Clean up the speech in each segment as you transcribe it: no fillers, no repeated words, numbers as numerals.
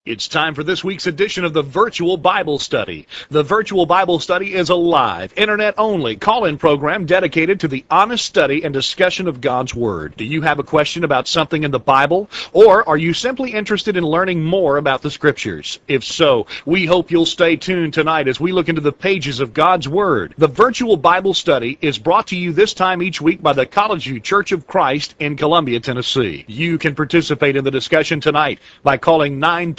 It's time for this week's edition of the Virtual Bible Study. The Virtual Bible Study is a live, internet-only call-in program dedicated to the honest study and discussion of God's Word. Do you have a question about something in the Bible, or are you simply interested in learning more about the Scriptures? If so, we hope you'll stay tuned tonight as we look into the pages of God's Word. The Virtual Bible Study is brought to you this time each week by the College View Church of Christ in Columbia, Tennessee. You can participate in the discussion tonight by calling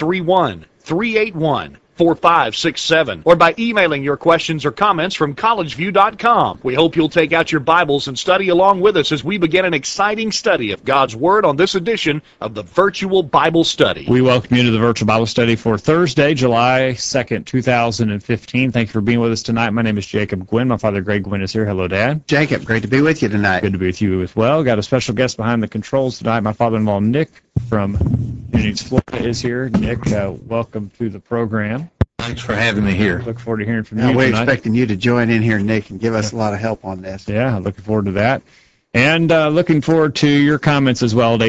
931-381-4567 or by emailing your questions or comments from collegeview.com. We hope you'll take out your Bibles and study along with us as we begin an exciting study of God's Word on this edition of the Virtual Bible Study. We welcome you to the Virtual Bible Study for Thursday, July 2nd, 2015. Thank you for being with us tonight. My name is Jacob Gwynn. My father, Greg Gwynn, is here. Hello, Dad. Jacob, great to be with you tonight. Good to be with you as well. Got a special guest behind the controls tonight. My father-in-law, Nick, from Phoenix, Florida, is here. Nick, welcome to the program. Thanks for having me here. Look forward to hearing from you We're tonight. expecting you to join in here, Nick, and give us a lot of help on this. Yeah, looking forward to that. And looking forward to your comments as well at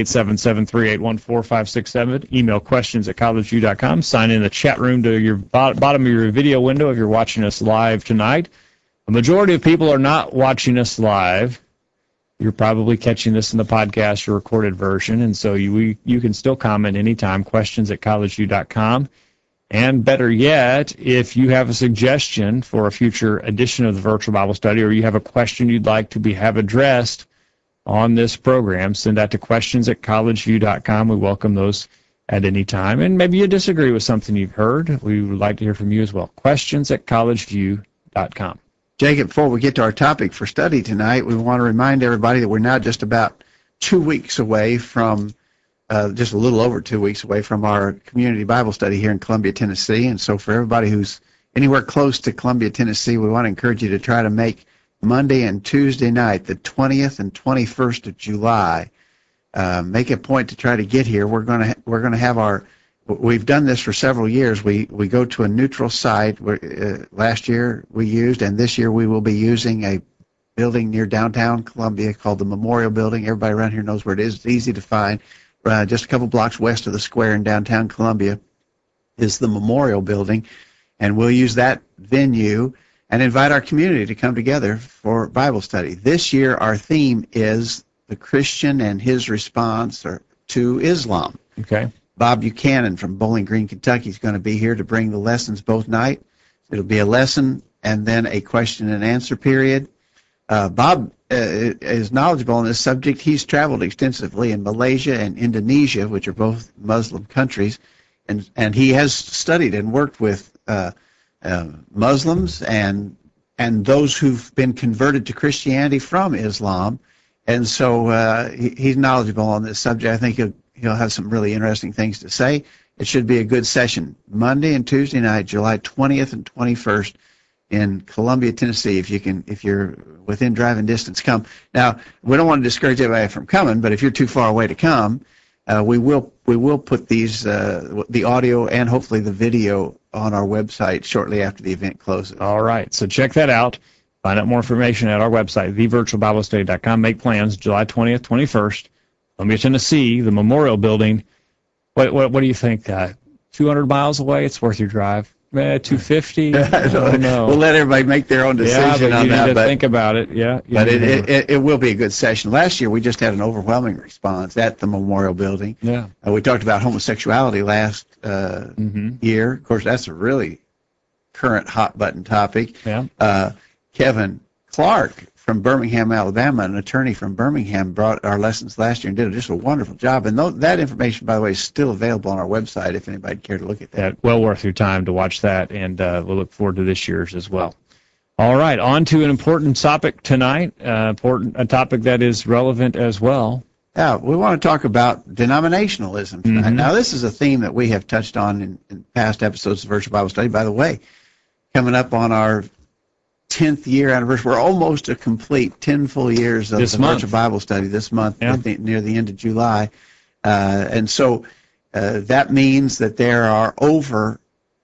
877-381-4567. Email questions at collegeview.com. Sign in the chat room to your bottom of your video window if you're watching us live tonight. A majority of people are not watching us live. You're probably catching this in the podcast or recorded version, and so you can still comment anytime, questions at collegeview.com. And better yet, if you have a suggestion for a future edition of the Virtual Bible Study, or you have a question you'd like to have addressed on this program, send that to questions at collegeview.com. We welcome those at any time. And maybe you disagree with something you've heard. We would like to hear from you as well. Questions at collegeview.com. Jacob, before we get to our topic for study tonight, we want to remind everybody that we're now just about 2 weeks away from, just a little over 2 weeks away from our community Bible study here in Columbia, Tennessee. And so for everybody who's anywhere close to Columbia, Tennessee, we want to encourage you to try to make Monday and Tuesday night, the 20th and 21st of July, make a point to try to get here. We're going to have we've done this for several years. We go to a neutral site. Last year we used, and this year we will be using a building near downtown Columbia called the Memorial Building. Everybody around here knows where it is. It's easy to find. Just a couple blocks west of the square in downtown Columbia is the Memorial Building, and we'll use that venue and invite our community to come together for Bible study. This year our theme is the Christian and his response to Islam. Okay. Bob Buchanan from Bowling Green, Kentucky is going to be here to bring the lessons both night. It'll be a lesson and then a question and answer period. Bob is knowledgeable on this subject. He's traveled extensively in Malaysia and Indonesia, which are both Muslim countries, and he has studied and worked with Muslims and those who've been converted to Christianity from Islam, and so he's knowledgeable on this subject. I think he'll have some really interesting things to say. It should be a good session. Monday and Tuesday night, July 20th and 21st in Columbia, Tennessee. If you're within driving distance, come. Now, we don't want to discourage everybody from coming, but if you're too far away to come, we will put these the audio and hopefully the video on our website shortly after the event closes. All right, so check that out. Find out more information at our website, thevirtualbiblestudy.com. Make plans, July 20th, 21st. Columbia, Tennessee, the Memorial Building. What do you think? 200 miles away? It's worth your drive. 250? I don't know. We'll let everybody make their own decision on that. You need to think about it. Yeah. But it will be a good session. Last year we just had an overwhelming response at the Memorial Building. Yeah. We talked about homosexuality last year. Of course, that's a really current hot button topic. Yeah. Kevin Clark from Birmingham, Alabama, an attorney from Birmingham, brought our lessons last year and did just a wonderful job. And that information, by the way, is still available on our website if anybody cared to look at that. Well worth your time to watch that, and we'll look forward to this year's as well. All right, on to an important topic tonight, a topic that is relevant as well. Yeah, we want to talk about denominationalism tonight. Mm-hmm. Now, this is a theme that we have touched on in past episodes of Virtual Bible Study. By the way, coming up on our 10th year anniversary. We're almost a complete 10 full years of the Virtual Bible Study this month, near the end of July. And so that means that there are over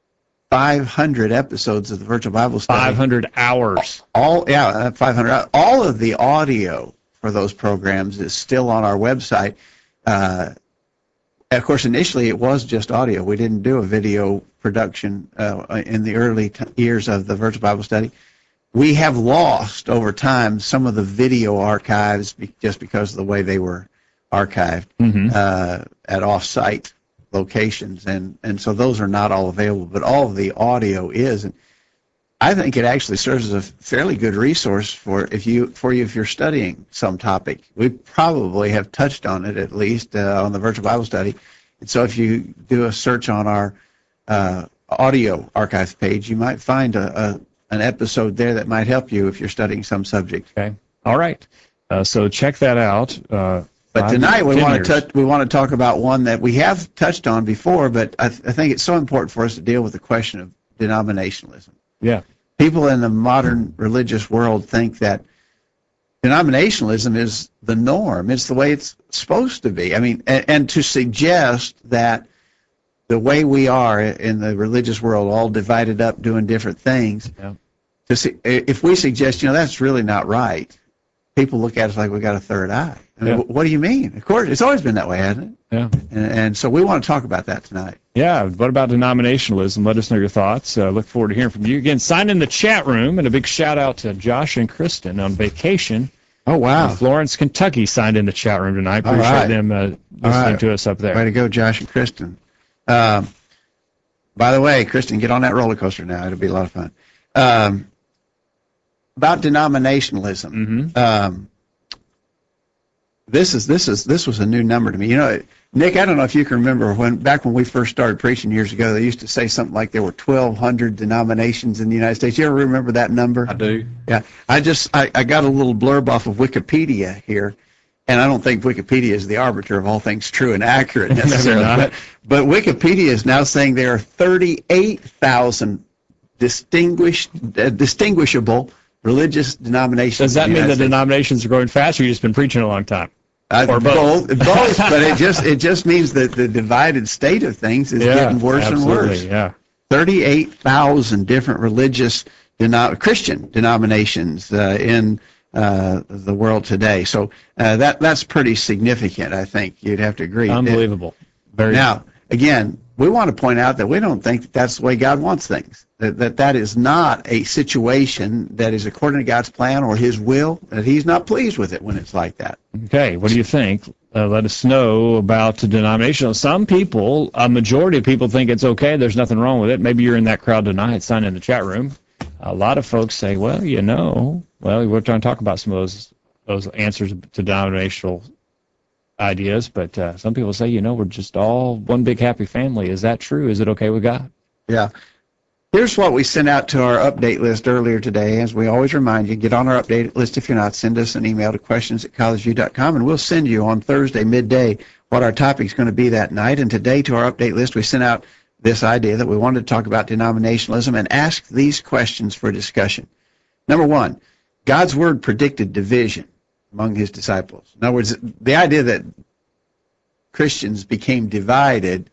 500 episodes of the Virtual Bible Study. 500 hours. 500. All of the audio for those programs is still on our website. Of course, initially it was just audio. We didn't do a video production in the early years of the Virtual Bible Study. We have lost over time some of the video archives just because of the way they were archived at off-site locations, and so those are not all available. But all of the audio is, and I think it actually serves as a fairly good resource for you if you're studying some topic. We probably have touched on it at least on the Virtual Bible Study, and so if you do a search on our audio archives page, you might find an episode there that might help you if you're studying some subject. Okay. All right. So check that out. But tonight we want to talk about one that we have touched on before, but I think it's so important for us to deal with the question of denominationalism. Yeah. People in the modern religious world think that denominationalism is the norm. It's the way it's supposed to be. I mean, and to suggest that the way we are in the religious world, all divided up doing different things, if we suggest, that's really not right, people look at us like we got a third eye. I mean, what do you mean? Of course, it's always been that way, hasn't it? Yeah. And so we want to talk about that tonight. Yeah. What about denominationalism? Let us know your thoughts. Look forward to hearing from you. Again, sign in the chat room, and a big shout out to Josh and Kristen on vacation. Oh, wow. Florence, Kentucky signed in the chat room tonight. Appreciate them listening to us up there. Way to go, Josh and Kristen. By the way, Kristen, get on that roller coaster now. It'll be a lot of fun. About denominationalism. This was a new number to me. Nick, I don't know if you can remember back when we first started preaching years ago, they used to say something like there were 1,200 denominations in the United States. You ever remember that number? I do. Yeah. I got a little blurb off of Wikipedia here, and I don't think Wikipedia is the arbiter of all things true and accurate necessarily. But Wikipedia is now saying there are 38,000 distinguishable religious denominations. Does that mean the denominations are growing faster? You've just been preaching a long time. Or both, but it just means that the divided state of things is getting worse and worse. Yeah, 38,000 different religious Christian denominations in the world today. So that's pretty significant. I think you'd have to agree. Unbelievable. Now, again, we want to point out that we don't think that's the way God wants things. That is not a situation that is according to God's plan or His will, that He's not pleased with it when it's like that. Okay, what do you think? Let us know about the denominational. Some people, a majority of people think it's okay, there's nothing wrong with it. Maybe you're in that crowd tonight, sign in the chat room. A lot of folks say, we're trying to talk about some of those answers to denominational ideas, but some people say, we're just all one big happy family. Is that true? Is it okay with God? Yeah. Here's what we sent out to our update list earlier today. As we always remind you, get on our update list if you're not. Send us an email to questions@collegeview.com, and we'll send you on Thursday midday what our topic's going to be that night. And today to our update list, we sent out this idea that we wanted to talk about denominationalism and ask these questions for discussion. Number one, God's Word predicted division among His disciples. In other words, the idea that Christians became divided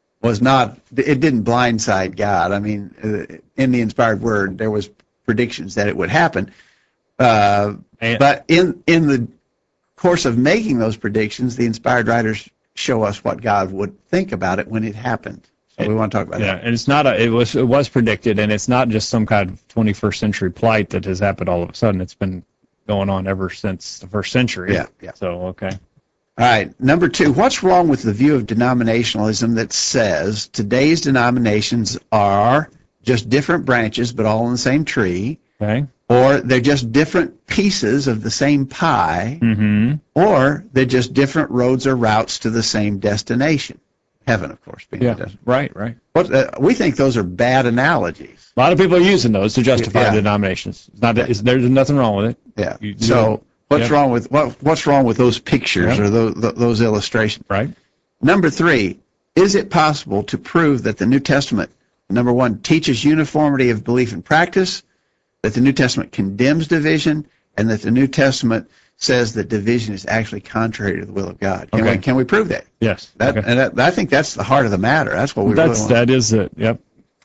it didn't blindside God. I mean, in the inspired Word, there was predictions that it would happen. But in the course of making those predictions, the inspired writers show us what God would think about it when it happened. So we want to talk about that. Yeah, and it's not it was predicted, and it's not just some kind of 21st century plight that has happened all of a sudden. It's been going on ever since the first century. Yeah. So, okay. All right, number two, what's wrong with the view of denominationalism that says today's denominations are just different branches but all in the same tree, okay, or they're just different pieces of the same pie, or they're just different roads or routes to the same destination? Heaven, of course, being the destination. Right. We think those are bad analogies. A lot of people are using those to justify denominations. There's nothing wrong with it. Yeah. What's wrong with those pictures or those illustrations? Right. Number three, is it possible to prove that the New Testament, number one, teaches uniformity of belief and practice, that the New Testament condemns division, and that the New Testament says that division is actually contrary to the will of God? Can we prove that? Yes. And I think that's the heart of the matter. That's what we really want. That is it. Yep.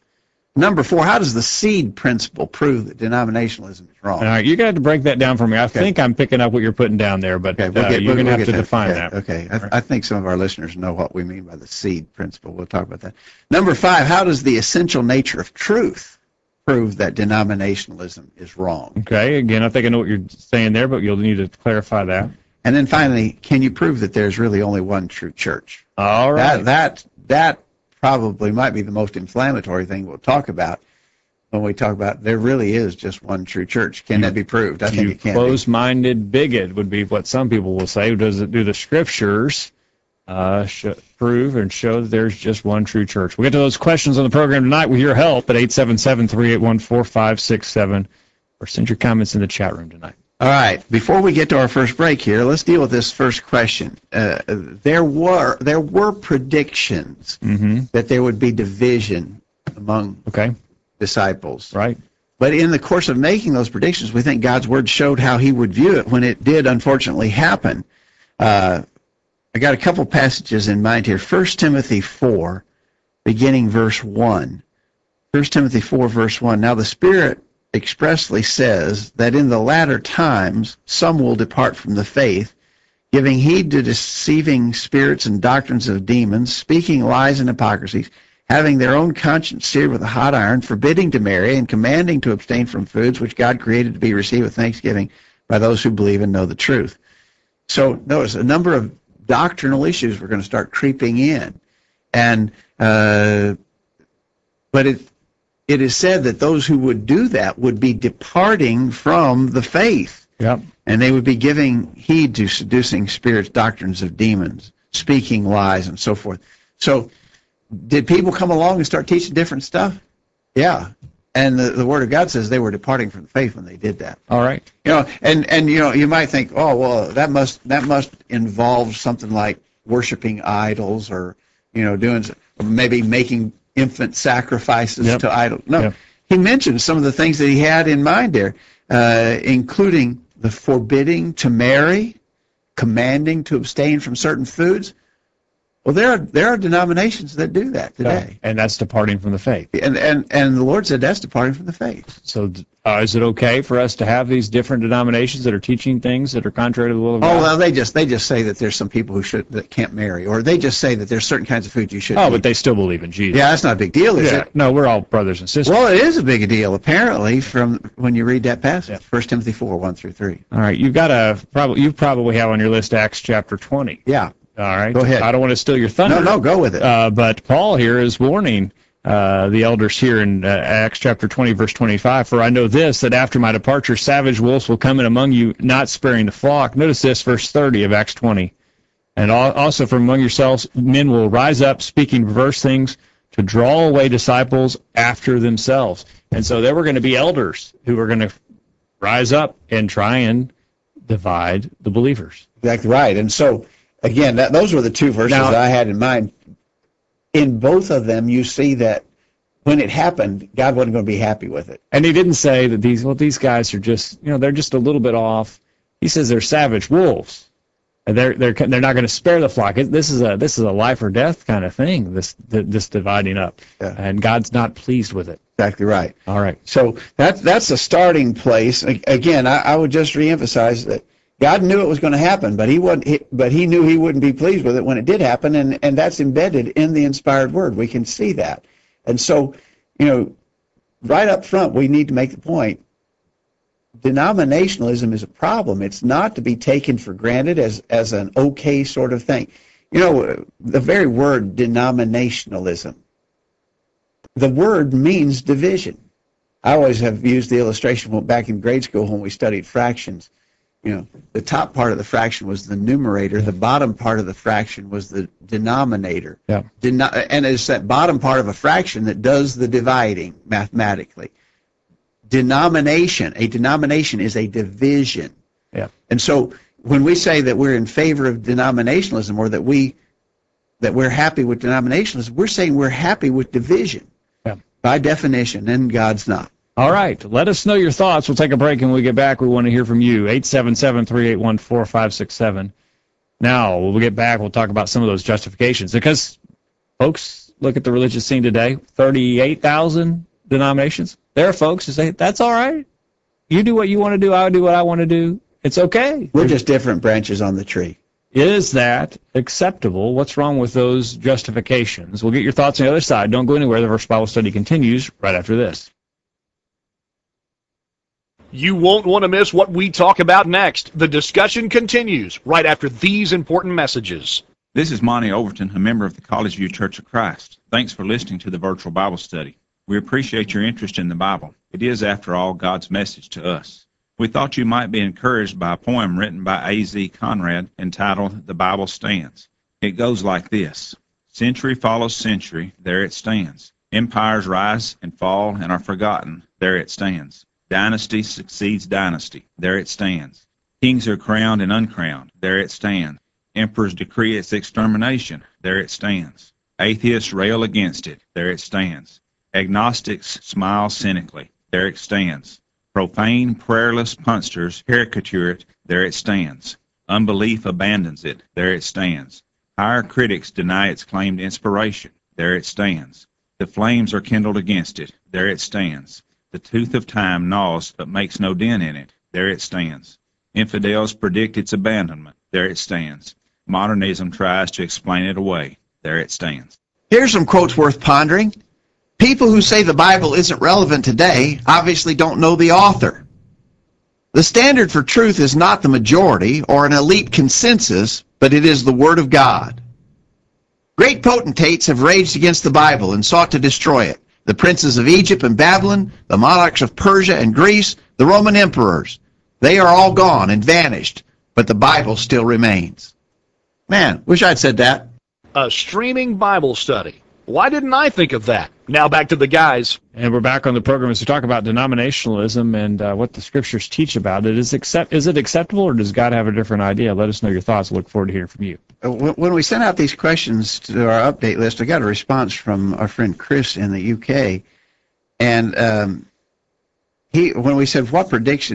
Number 4, how does the seed principle prove that denominationalism is wrong? All right, you're going to have to break that down for me. I think I'm picking up what you're putting down there, but you're going to have to define that. Okay, I think some of our listeners know what we mean by the seed principle. We'll talk about that. Number 5, how does the essential nature of truth prove that denominationalism is wrong? Okay, again, I think I know what you're saying there, but you'll need to clarify that. And then finally, can you prove that there's really only one true church? All right. That probably might be the most inflammatory thing we'll talk about when we talk about there really is just one true church. Can that be proved? I think it can. Closed-minded bigot would be what some people will say. Do the scriptures prove and show that there's just one true church? We'll get to those questions on the program tonight with your help at 877-381-4567, or send your comments in the chat room tonight. All right. Before we get to our first break here, let's deal with this first question. There were predictions that there would be division among disciples. Right. But in the course of making those predictions, we think God's Word showed how He would view it when it did unfortunately happen. I got a couple passages in mind here. 1 Timothy 4, beginning verse 1. 1 Timothy 4, verse 1. Now the Spirit expressly says that in the latter times some will depart from the faith, giving heed to deceiving spirits and doctrines of demons, speaking lies and hypocrisies, having their own conscience seared with a hot iron, forbidding to marry, and commanding to abstain from foods which God created to be received with thanksgiving by those who believe and know the truth. So notice a number of doctrinal issues were going to start creeping in, and but it is said that those who would do that would be departing from the faith. Yep. And they would be giving heed to seducing spirits, doctrines of demons, speaking lies, and so forth. So did people come along and start teaching different stuff? Yeah. And the Word of God says they were departing from the faith when they did that. All right. And you might think, oh, well, that must involve something like worshiping idols, or doing maybe making infant sacrifices to idols. No, he mentioned some of the things that he had in mind there, including the forbidding to marry, commanding to abstain from certain foods. Well, there are denominations that do that today, and that's departing from the faith. And the Lord said that's departing from the faith. So, is it okay for us to have these different denominations that are teaching things that are contrary to the will of God? Oh, well, they just say that there's some people that can't marry, or they just say that there's certain kinds of food you shouldn't eat. But they still believe in Jesus. Yeah, that's not a big deal, is it? No, we're all brothers and sisters. Well, it is a big deal, apparently, from when you read that passage, 1 Timothy 4, 1 through 3. All right, you probably have on your list Acts chapter 20. Yeah. All right. Go ahead. I don't want to steal your thunder. No, go with it. But Paul here is warning the elders here in Acts chapter 20, verse 25, "For I know this, that after my departure savage wolves will come in among you, not sparing the flock." Notice this, verse 30 of Acts 20. "And also from among yourselves men will rise up, speaking perverse things, to draw away disciples after themselves." And so there were going to be elders who were going to rise up and try and divide the believers. Exactly right. And so, again, those were the two verses that I had in mind. In both of them, you see that when it happened, God wasn't going to be happy with it. And he didn't say that these guys are just, they're just a little bit off. He says they're savage wolves. And they're not going to spare the flock. This is a life or death kind of thing, this dividing up. Yeah. And God's not pleased with it. Exactly right. All right. So that's a starting place. Again, I would just reemphasize that God knew it was going to happen, but he knew he wouldn't be pleased with it when it did happen, and that's embedded in the inspired word. We can see that. And so, right up front, we need to make the point. Denominationalism is a problem. It's not to be taken for granted as an okay sort of thing. The very word denominationalism, the word means division. I always have used the illustration back in grade school when we studied fractions. The top part of the fraction was the numerator. The bottom part of the fraction was the denominator. Yeah. And it's that bottom part of a fraction that does the dividing mathematically. A denomination is a division. Yeah. And so when we say that we're in favor of denominationalism, or that we're happy with denominationalism, we're saying we're happy with division. Yeah. By definition, and God's not. All right. Let us know your thoughts. We'll take a break, and when we get back, we want to hear from you. 877-381-4567. Now, when we get back, we'll talk about some of those justifications. Because, folks, look at the religious scene today. 38,000 denominations. There are folks who say, that's all right. You do what you want to do, I'll do what I want to do. It's okay. We're just different branches on the tree. Is that acceptable? What's wrong with those justifications? We'll get your thoughts on the other side. Don't go anywhere. The Verse Bible Study continues right after this. You won't want to miss what we talk about next. The discussion continues right after these important messages. This is Monty Overton, a member of the College View Church of Christ. Thanks for listening to the virtual Bible study. We appreciate your interest in the Bible. It is, after all, God's message to us. We thought you might be encouraged by a poem written by A.Z. Conrad entitled The Bible Stands. It goes like this. Century follows century, there it stands. Empires rise and fall and are forgotten, there it stands. Dynasty succeeds dynasty, there it stands. Kings are crowned and uncrowned, there it stands. Emperors decree its extermination, there it stands. Atheists rail against it, there it stands. Agnostics smile cynically, there it stands. Profane, prayerless punsters caricature it, there it stands. Unbelief abandons it, there it stands. Higher critics deny its claimed inspiration, there it stands. The flames are kindled against it, there it stands. The tooth of time gnaws but makes no dent in it, there it stands. Infidels predict its abandonment, there it stands. Modernism tries to explain it away, there it stands. Here's some quotes worth pondering. People who say the Bible isn't relevant today obviously don't know the author. The standard for truth is not the majority or an elite consensus, but it is the Word of God. Great potentates have raged against the Bible and sought to destroy it. The princes of Egypt and Babylon, the monarchs of Persia and Greece, the Roman emperors. They are all gone and vanished, but the Bible still remains. Man, wish I'd said that. A streaming Bible study. Why didn't I think of that? Now back to the guys. And we're back on the program as we talk about denominationalism and what the Scriptures teach about it. Is it acceptable, or does God have a different idea? Let us know your thoughts. I look forward to hearing from you. When we sent out these questions to our update list, I got a response from our friend Chris in the UK. And when we said, what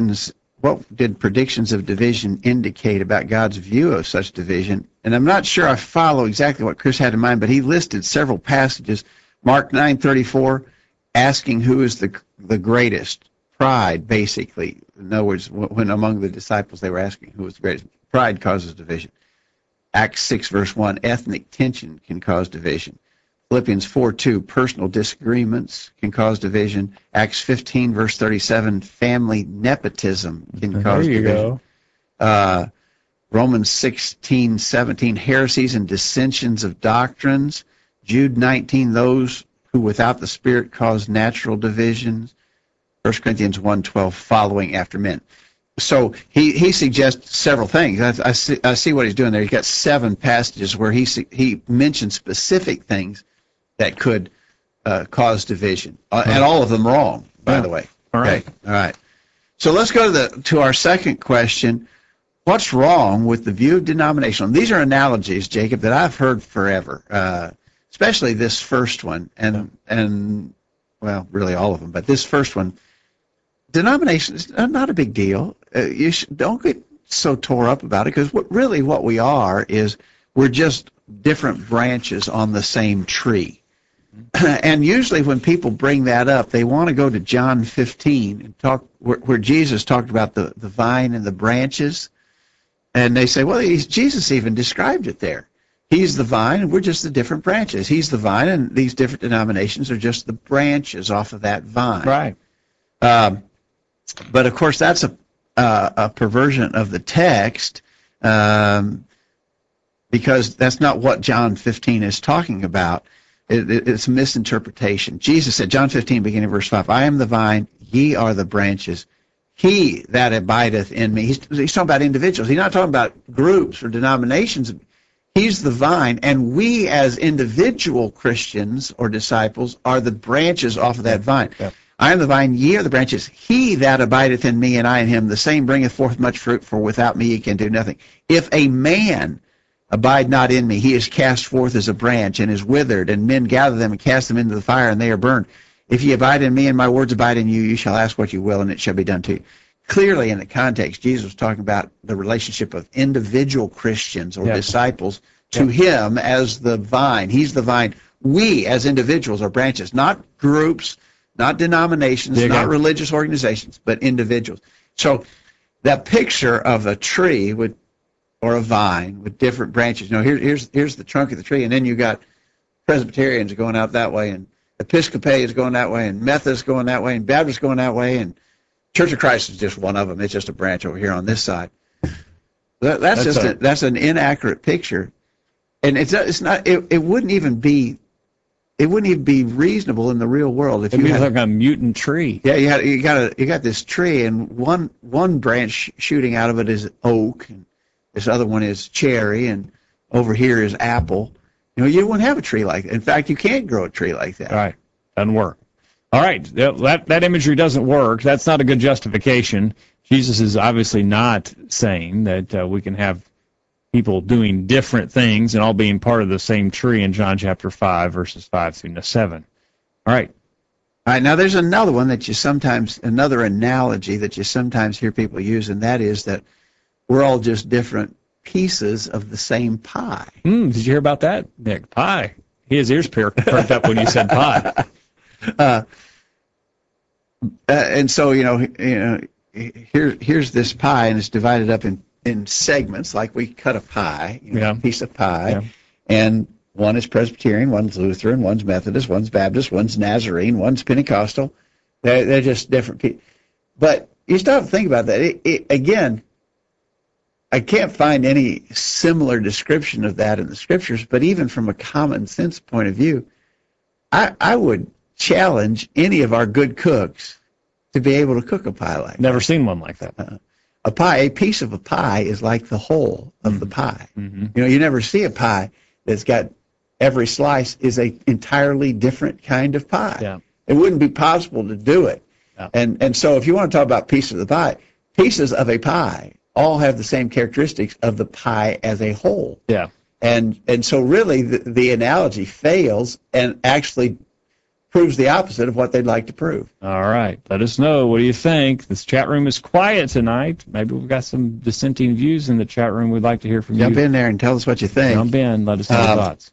did predictions of division indicate about God's view of such division? And I'm not sure I follow exactly what Chris had in mind, but he listed several passages. Mark 9:34, asking who is the greatest. Pride, basically. In other words, when among the disciples they were asking who was the greatest. Pride causes division. Acts 6, verse 1, ethnic tension can cause division. Philippians 4:2, personal disagreements can cause division. Acts 15, verse 37, family nepotism can cause division. Go. Romans 16:17, heresies and dissensions of doctrines. Jude 19, those who without the Spirit cause natural divisions. 1 Corinthians 1:12, following after men. So he suggests several things. I see what he's doing there. He's got 7 passages where he mentions specific things that could cause division, and all of them wrong, by the way. All right. Okay. All right. So let's go to our second question. What's wrong with the view of denominational? These are analogies, Jacob, that I've heard forever, especially this first one, and well, really all of them, but this first one. Denomination is not a big deal. Don't get so tore up about it, because what we are is we're just different branches on the same tree. And usually when people bring that up, they want to go to John 15 and talk where Jesus talked about the vine and the branches. And they say, well, Jesus even described it there. He's the vine, and we're just the different branches. He's the vine, and these different denominations are just the branches off of that vine. Right. But of course, that's a perversion of the text, because that's not what John 15 is talking about. It's a misinterpretation. Jesus said, John 15, beginning verse 5, I am the vine, ye are the branches. He that abideth in me. He's talking about individuals. He's not talking about groups or denominations. He's the vine, and we as individual Christians or disciples are the branches off of that vine. Yeah. I am the vine, ye are the branches. He that abideth in me, and I in him, the same bringeth forth much fruit, for without me ye can do nothing. If a man abide not in me, he is cast forth as a branch, and is withered, and men gather them and cast them into the fire, and they are burned. If ye abide in me, and my words abide in you, you shall ask what you will, and it shall be done to you. Clearly, in the context, Jesus was talking about the relationship of individual Christians or disciples to him as the vine. He's the vine. We, as individuals, are branches, not groups, not denominations, Yeah, not okay. religious organizations, but individuals. So that picture of a tree with, or a vine with different branches. Here's the trunk of the tree, and then you got Presbyterians going out that way, and Episcopalians going that way, and Methodists going that way, and Baptists going that way, and Church of Christ is just one of them. It's just a branch over here on this side. That's an inaccurate picture, and it's not. It wouldn't even be reasonable in the real world if It'd you be had like a mutant tree. yeah, you got this tree, and one branch shooting out of it is oak, and this other one is cherry, and over here is apple. You wouldn't have a tree like that. In fact, you can't grow a tree like that. All right, doesn't work. All right, that imagery doesn't work. That's not a good justification. Jesus is obviously not saying that we can have people doing different things and all being part of the same tree in John chapter 5, verses 5 through 7. All right. All right, now there's another one another analogy that you sometimes hear people use, and that is that we're all just different pieces of the same pie. Did you hear about that, Nick? Pie. His ears perked up when you said pie. And so, here's this pie, and it's divided up in segments, like we cut a pie, a piece of pie, and one is Presbyterian, one's Lutheran, one's Methodist, one's Baptist, one's Nazarene, one's Pentecostal. They're just different people. But you stop and think about that. Again, I can't find any similar description of that in the Scriptures, but even from a common sense point of view, I would challenge any of our good cooks to be able to cook a pie like that. Never seen one like that. A piece of a pie is like the whole of the pie. Mm-hmm. You never see a pie that's got every slice is a entirely different kind of pie. Yeah. It wouldn't be possible to do it. Yeah. And so if you want to talk about pieces of the pie, pieces of a pie all have the same characteristics of the pie as a whole. Yeah. And so really the analogy fails and actually proves the opposite of what they'd like to prove. All right. Let us know. What do you think? This chat room is quiet tonight. Maybe we've got some dissenting views in the chat room. We'd like to hear from you. Jump in there and tell us what you think. Jump in. Let us know your thoughts.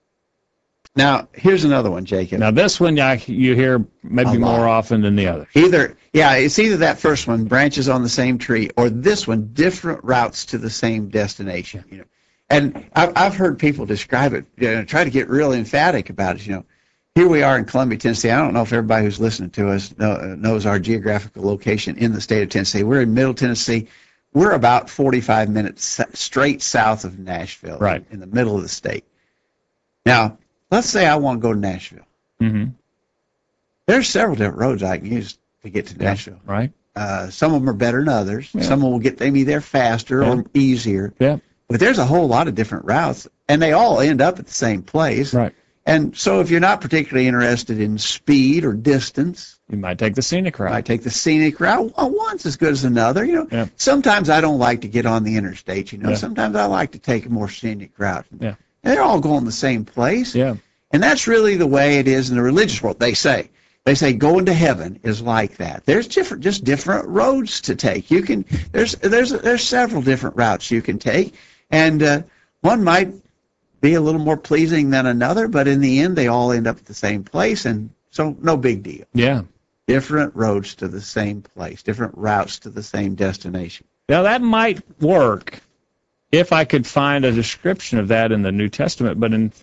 Now, here's another one, Jacob. Now, this one you hear maybe more often than the other. It's either that first one, branches on the same tree, or this one, different routes to the same destination. And I've heard people describe it, try to get real emphatic about it. Here we are in Columbia, Tennessee. I don't know if everybody who's listening to us knows our geographical location in the state of Tennessee. We're in Middle Tennessee. We're about 45 minutes straight south of Nashville, right in the middle of the state. Now, let's say I want to go to Nashville. Mm-hmm. There's several different roads I can use to get to Nashville. Right. Some of them are better than others. Yeah. Some will get me there faster or easier. Yeah. But there's a whole lot of different routes, and they all end up at the same place. Right. And so if you're not particularly interested in speed or distance, you might take the scenic route. I take the scenic route. Well, one's as good as another. Sometimes I don't like to get on the interstate. Sometimes I like to take a more scenic route. Yeah. They're all going the same place. Yeah. And that's really the way it is in the religious world. They say going to heaven is like that. There's just different roads to take. There's several different routes you can take, and one might be a little more pleasing than another, but in the end they all end up at the same place, and so no big deal. Yeah. Different roads to the same place, different routes to the same destination. Now that might work if I could find a description of that in the New Testament,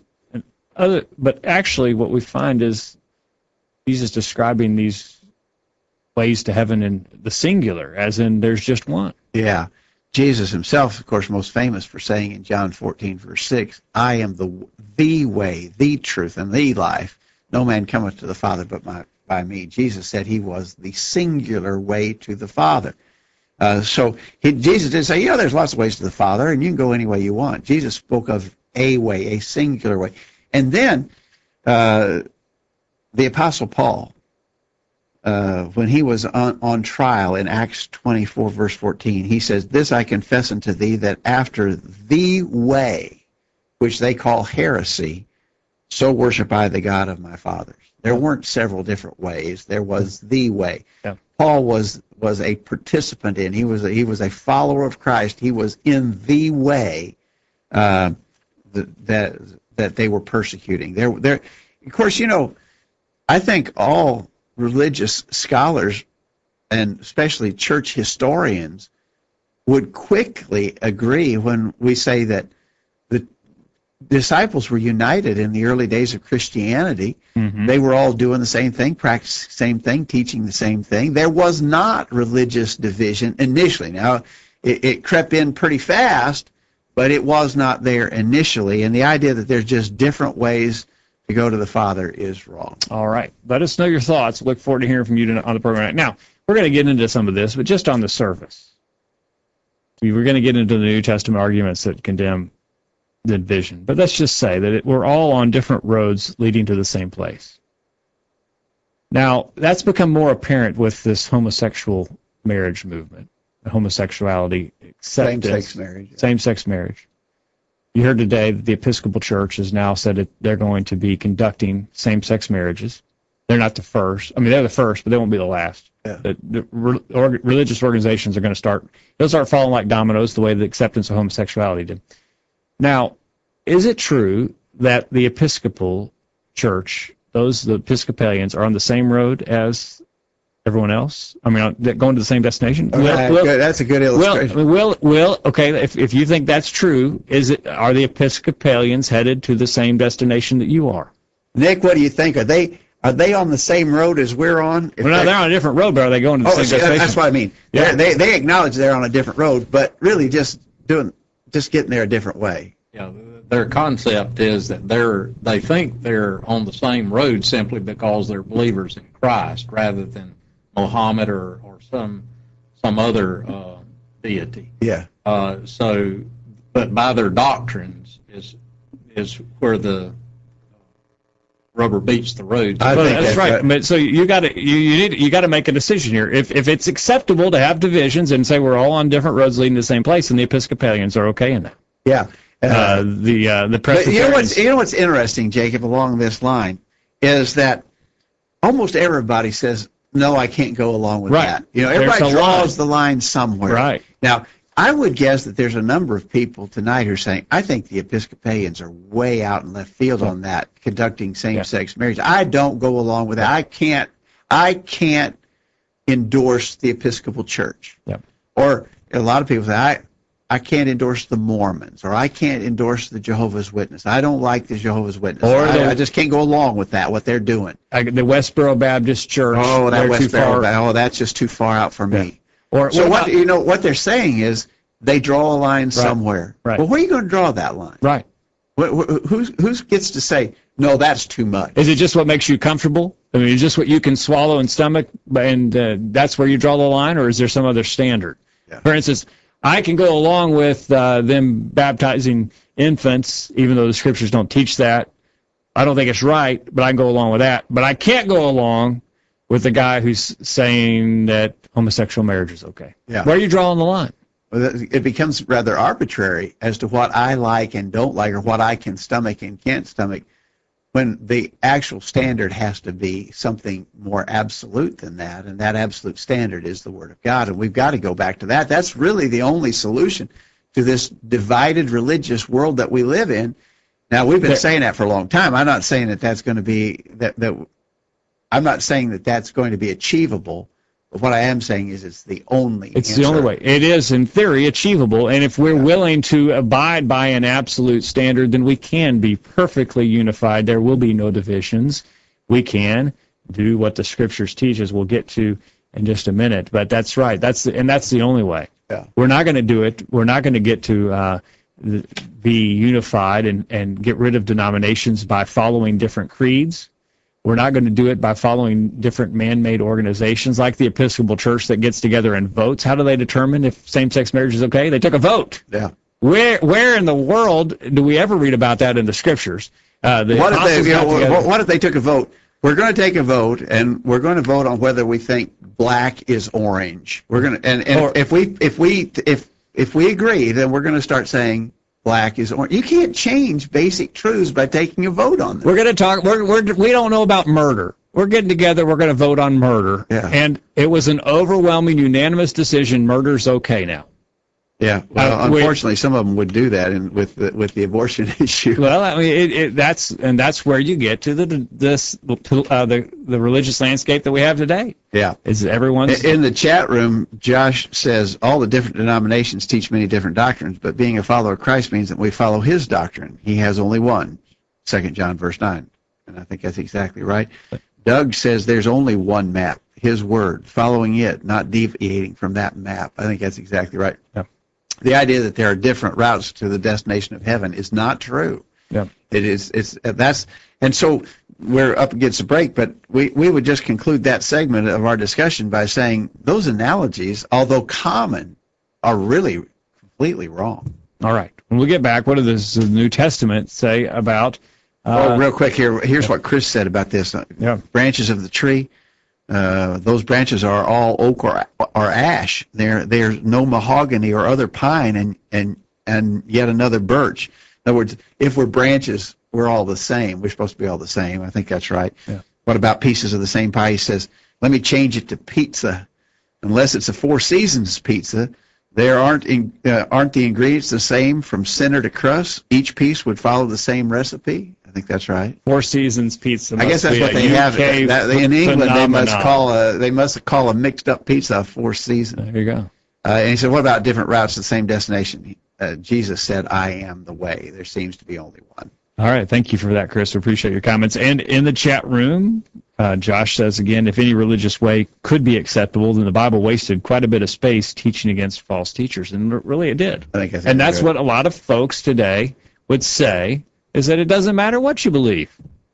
but actually what we find is Jesus describing these ways to heaven in the singular, as in there's just one. Yeah. Jesus himself, of course, most famous for saying in John 14, verse 6, I am the way, the truth, and the life. No man cometh to the Father but by me. Jesus said he was the singular way to the Father. Jesus did say, there's lots of ways to the Father, and you can go any way you want. Jesus spoke of a way, a singular way. And then the Apostle Paul, when he was on trial in Acts 24, verse 14, he says, this I confess unto thee, that after the way, which they call heresy, so worship I the God of my fathers. There weren't several different ways. There was the way. Yeah. Paul was a participant in. He was a follower of Christ. He was in the way that they were persecuting. Of course, I think all religious scholars, and especially church historians, would quickly agree when we say that the disciples were united in the early days of Christianity. Mm-hmm. They were all doing the same thing, practicing the same thing, teaching the same thing. There was not religious division initially. Now, it crept in pretty fast, but it was not there initially. And the idea that there's just different ways to go to the Father is wrong. All right. Let us know your thoughts. Look forward to hearing from you on the program. Now, we're going to get into some of this, but just on the surface. We're going to get into the New Testament arguments that condemn the division. But let's just say that we're all on different roads leading to the same place. Now, that's become more apparent with this homosexual marriage movement, the homosexuality acceptance. Same-sex marriage. Same-sex marriage. You heard today that the Episcopal Church has now said that they're going to be conducting same-sex marriages. They're not the first. I mean, they're the first, but they won't be the last. Yeah. Religious organizations are going to start falling like dominoes the way the acceptance of homosexuality did. Now, is it true that the Episcopal Church, the Episcopalians, are on the same road as everyone else? I mean, going to the same destination? That's a good illustration. Okay, if you think that's true, are the Episcopalians headed to the same destination that you are? Nick, what do you think? Are they on the same road as we're on? Well, no, they're on a different road, but are they going to the same destination? That's what I mean. Yeah. They acknowledge they're on a different road, but really just getting there a different way. Yeah, their concept is that they think they're on the same road simply because they're believers in Christ rather than Muhammad or some other deity. Yeah. But by their doctrines is where the rubber beats the road. I think that's right. But so you got to make a decision here. If it's acceptable to have divisions and say we're all on different roads leading to the same place, then the Episcopalians are okay in that. Yeah. The Presbyterians. You know what's interesting, Jacob, along this line, is that almost everybody says, no, I can't go along with that. You know, everybody draws the line somewhere. Right. Now, I would guess that there's a number of people tonight who are saying, I think the Episcopalians are way out in left field on that, conducting same-sex marriage. I don't go along with that. I can't endorse the Episcopal Church. Yep. Or a lot of people say, I can't endorse the Mormons, or I can't endorse the Jehovah's Witness. I don't like the Jehovah's Witness. Or I just can't go along with that, what they're doing. The Westboro Baptist Church. Oh, that Westboro Baptist. Oh, that's just too far out for me. Or so what they're saying is they draw a line somewhere. Right. Well, where are you going to draw that line? Right. Who gets to say, no, that's too much? Is it just what makes you comfortable? I mean, is it just what you can swallow and stomach, and that's where you draw the line, or is there some other standard? Yeah. For instance, I can go along with them baptizing infants, even though the scriptures don't teach that. I don't think it's right, but I can go along with that. But I can't go along with the guy who's saying that homosexual marriage is okay. Yeah. Where are you drawing the line? Well, it becomes rather arbitrary as to what I like and don't like, or what I can stomach and can't stomach, when the actual standard has to be something more absolute than that, and that absolute standard is the Word of God, and we've got to go back to that. That's really the only solution to this divided religious world that we live in. Now, we've been saying that for a long time. I'm not saying that that's going to be I'm not saying that that's going to be achievable. But what I am saying is it's the only It's answer. the only way. It is, in theory, achievable. And if we're willing to abide by an absolute standard, then we can be perfectly unified. There will be no divisions. We can do what the Scriptures teach, as we'll get to in just a minute. But that's right. That's the only way. Yeah. We're not going to do it. We're not going to get to be unified and get rid of denominations by following different creeds. We're not going to do it by following different man-made organizations like the Episcopal Church that gets together and votes. How do they determine if same-sex marriage is okay? They took a vote. Yeah. Where in the world do we ever read about that in the Scriptures? What if they took a vote? We're going to take a vote, and we're going to vote on whether we think black is orange. We're going to, if we agree, then we're going to start saying black is orange. You can't change basic truths by taking a vote on them. We're going to talk. We don't know about murder. We're getting together. We're going to vote on murder. Yeah. And it was an overwhelming, unanimous decision. Murder's okay now. Yeah, well, we- unfortunately, some of them would do that with the abortion issue. Well, I mean, that's where you get to the religious landscape that we have today. Yeah. Is everyone's In the chat room, Josh says all the different denominations teach many different doctrines, but being a follower of Christ means that we follow his doctrine. He has only one, 2 John verse 9. And I think that's exactly right. Doug says there's only one map, his word, following it, not deviating from that map. I think that's exactly right. Yeah. The idea that there are different routes to the destination of heaven is not true. Yeah. And so we're up against a break, but we would just conclude that segment of our discussion by saying those analogies, although common, are really completely wrong. All right. When we get back, what does the New Testament say about? Real quick here's what Chris said about this. Branches of the tree. Those branches are all oak or ash. There's no mahogany or other pine, and yet another birch. In other words, if we're branches, we're all the same. We're supposed to be all the same. I think that's right. Yeah. What about pieces of the same pie? He says, let me change it to pizza. Unless it's a Four Seasons pizza, there aren't the ingredients the same from center to crust? Each piece would follow the same recipe? I think that's right. Four Seasons pizza. I guess that's what they have. In England, they must call a mixed up pizza a Four Seasons. There you go. And he said, what about different routes to the same destination? Jesus said, I am the way. There seems to be only one. All right. Thank you for that, Chris. We appreciate your comments. And in the chat room, Josh says again, if any religious way could be acceptable, then the Bible wasted quite a bit of space teaching against false teachers. And really it did. I think and that's what a lot of folks today would say, is that it doesn't matter what you believe.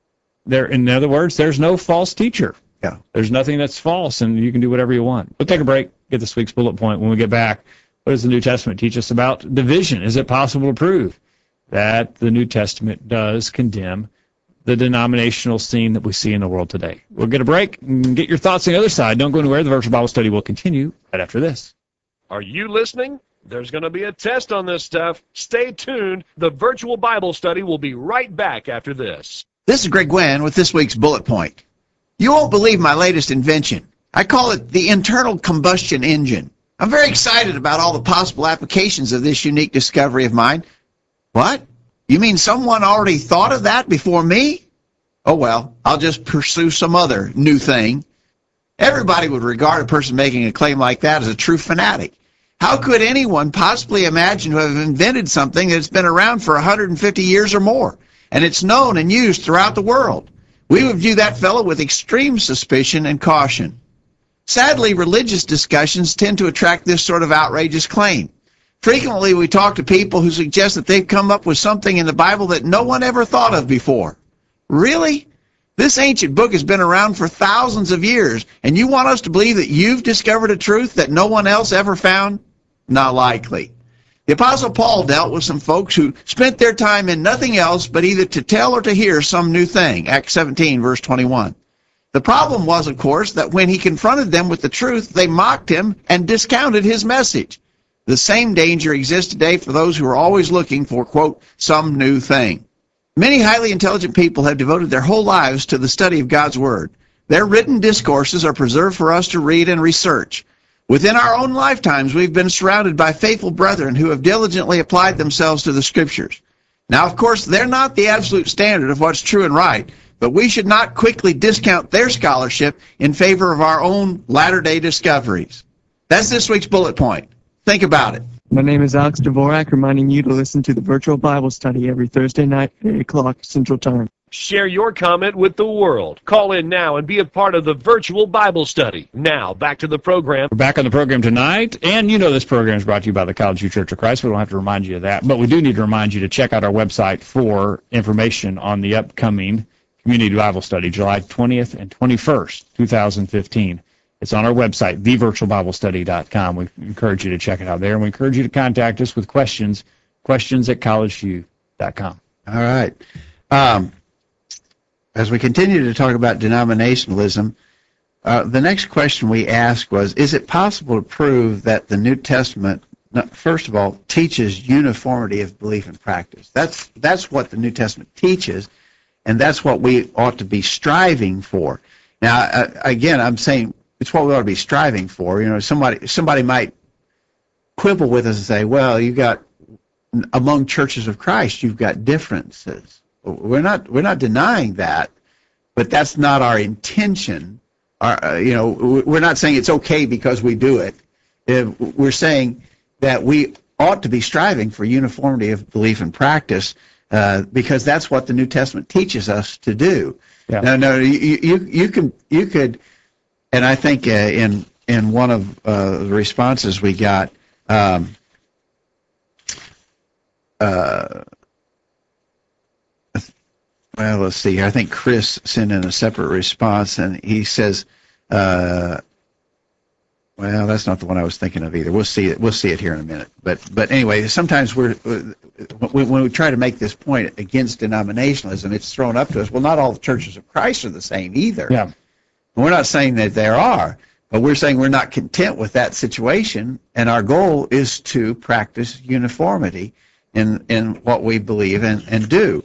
In other words, there's no false teacher. Yeah. There's nothing that's false, and you can do whatever you want. We'll take a break, get this week's bullet point. When we get back, what does the New Testament teach us about division? Is it possible to prove that the New Testament does condemn the denominational scene that we see in the world today? We'll get a break and get your thoughts on the other side. Don't go anywhere. The Virtual Bible Study will continue right after this. Are you listening? There's going to be a test on this stuff. Stay tuned. The Virtual Bible Study will be right back after this. This is Greg Gwynn with this week's bullet point. You won't believe my latest invention. I call it the internal combustion engine. I'm very excited about all the possible applications of this unique discovery of mine. What? You mean someone already thought of that before me? Oh well, I'll just pursue some other new thing. Everybody would regard a person making a claim like that as a true fanatic. How could anyone possibly imagine to have invented something that's been around for 150 years or more, and it's known and used throughout the world? We would view that fellow with extreme suspicion and caution. Sadly, religious discussions tend to attract this sort of outrageous claim. Frequently, we talk to people who suggest that they've come up with something in the Bible that no one ever thought of before. Really? This ancient book has been around for thousands of years, and you want us to believe that you've discovered a truth that no one else ever found? Not likely. The Apostle Paul dealt with some folks who spent their time in nothing else but either to tell or to hear some new thing. Acts 17, verse 21. The problem was, of course, that when he confronted them with the truth, they mocked him and discounted his message. The same danger exists today for those who are always looking for, quote, some new thing. Many highly intelligent people have devoted their whole lives to the study of God's Word. Their written discourses are preserved for us to read and research. Within our own lifetimes, we've been surrounded by faithful brethren who have diligently applied themselves to the Scriptures. Now, of course, they're not the absolute standard of what's true and right, but we should not quickly discount their scholarship in favor of our own latter-day discoveries. That's this week's bullet point. Think about it. My name is Alex Dvorak, reminding you to listen to the Virtual Bible Study every Thursday night at 8 o'clock Central Time. Share your comment with the world. Call in now and be a part of the Virtual Bible Study. Now, back to the program. We're back on the program tonight, and you know this program is brought to you by the College View Church of Christ. We don't have to remind you of that, but we do need to remind you to check out our website for information on the upcoming Community Bible Study, July 20th and 21st, 2015. It's on our website, thevirtualbiblestudy.com. We encourage you to check it out there, and we encourage you to contact us with questions at collegeview.com. All right. As we continue to talk about denominationalism, the next question we asked was, is it possible to prove that the New Testament, first of all, teaches uniformity of belief and practice? That's what the New Testament teaches, and that's what we ought to be striving for. Now, again, I'm saying it's what we ought to be striving for. You know, somebody might quibble with us and say, well, you got among churches of Christ, you've got differences. We're not denying that, but that's not our intention. We're not saying it's okay because we do it. We're saying that we ought to be striving for uniformity of belief and practice, because that's what the New Testament teaches us to do. Yeah. No, you could, and I think in one of the responses we got, well, let's see here. I think Chris sent in a separate response, and he says, well, that's not the one I was thinking of either. We'll see it here in a minute. But anyway, sometimes when we try to make this point against denominationalism, it's thrown up to us. Well, not all the churches of Christ are the same either. Yeah. We're not saying that there are, but we're saying we're not content with that situation, and our goal is to practice uniformity in what we believe and do.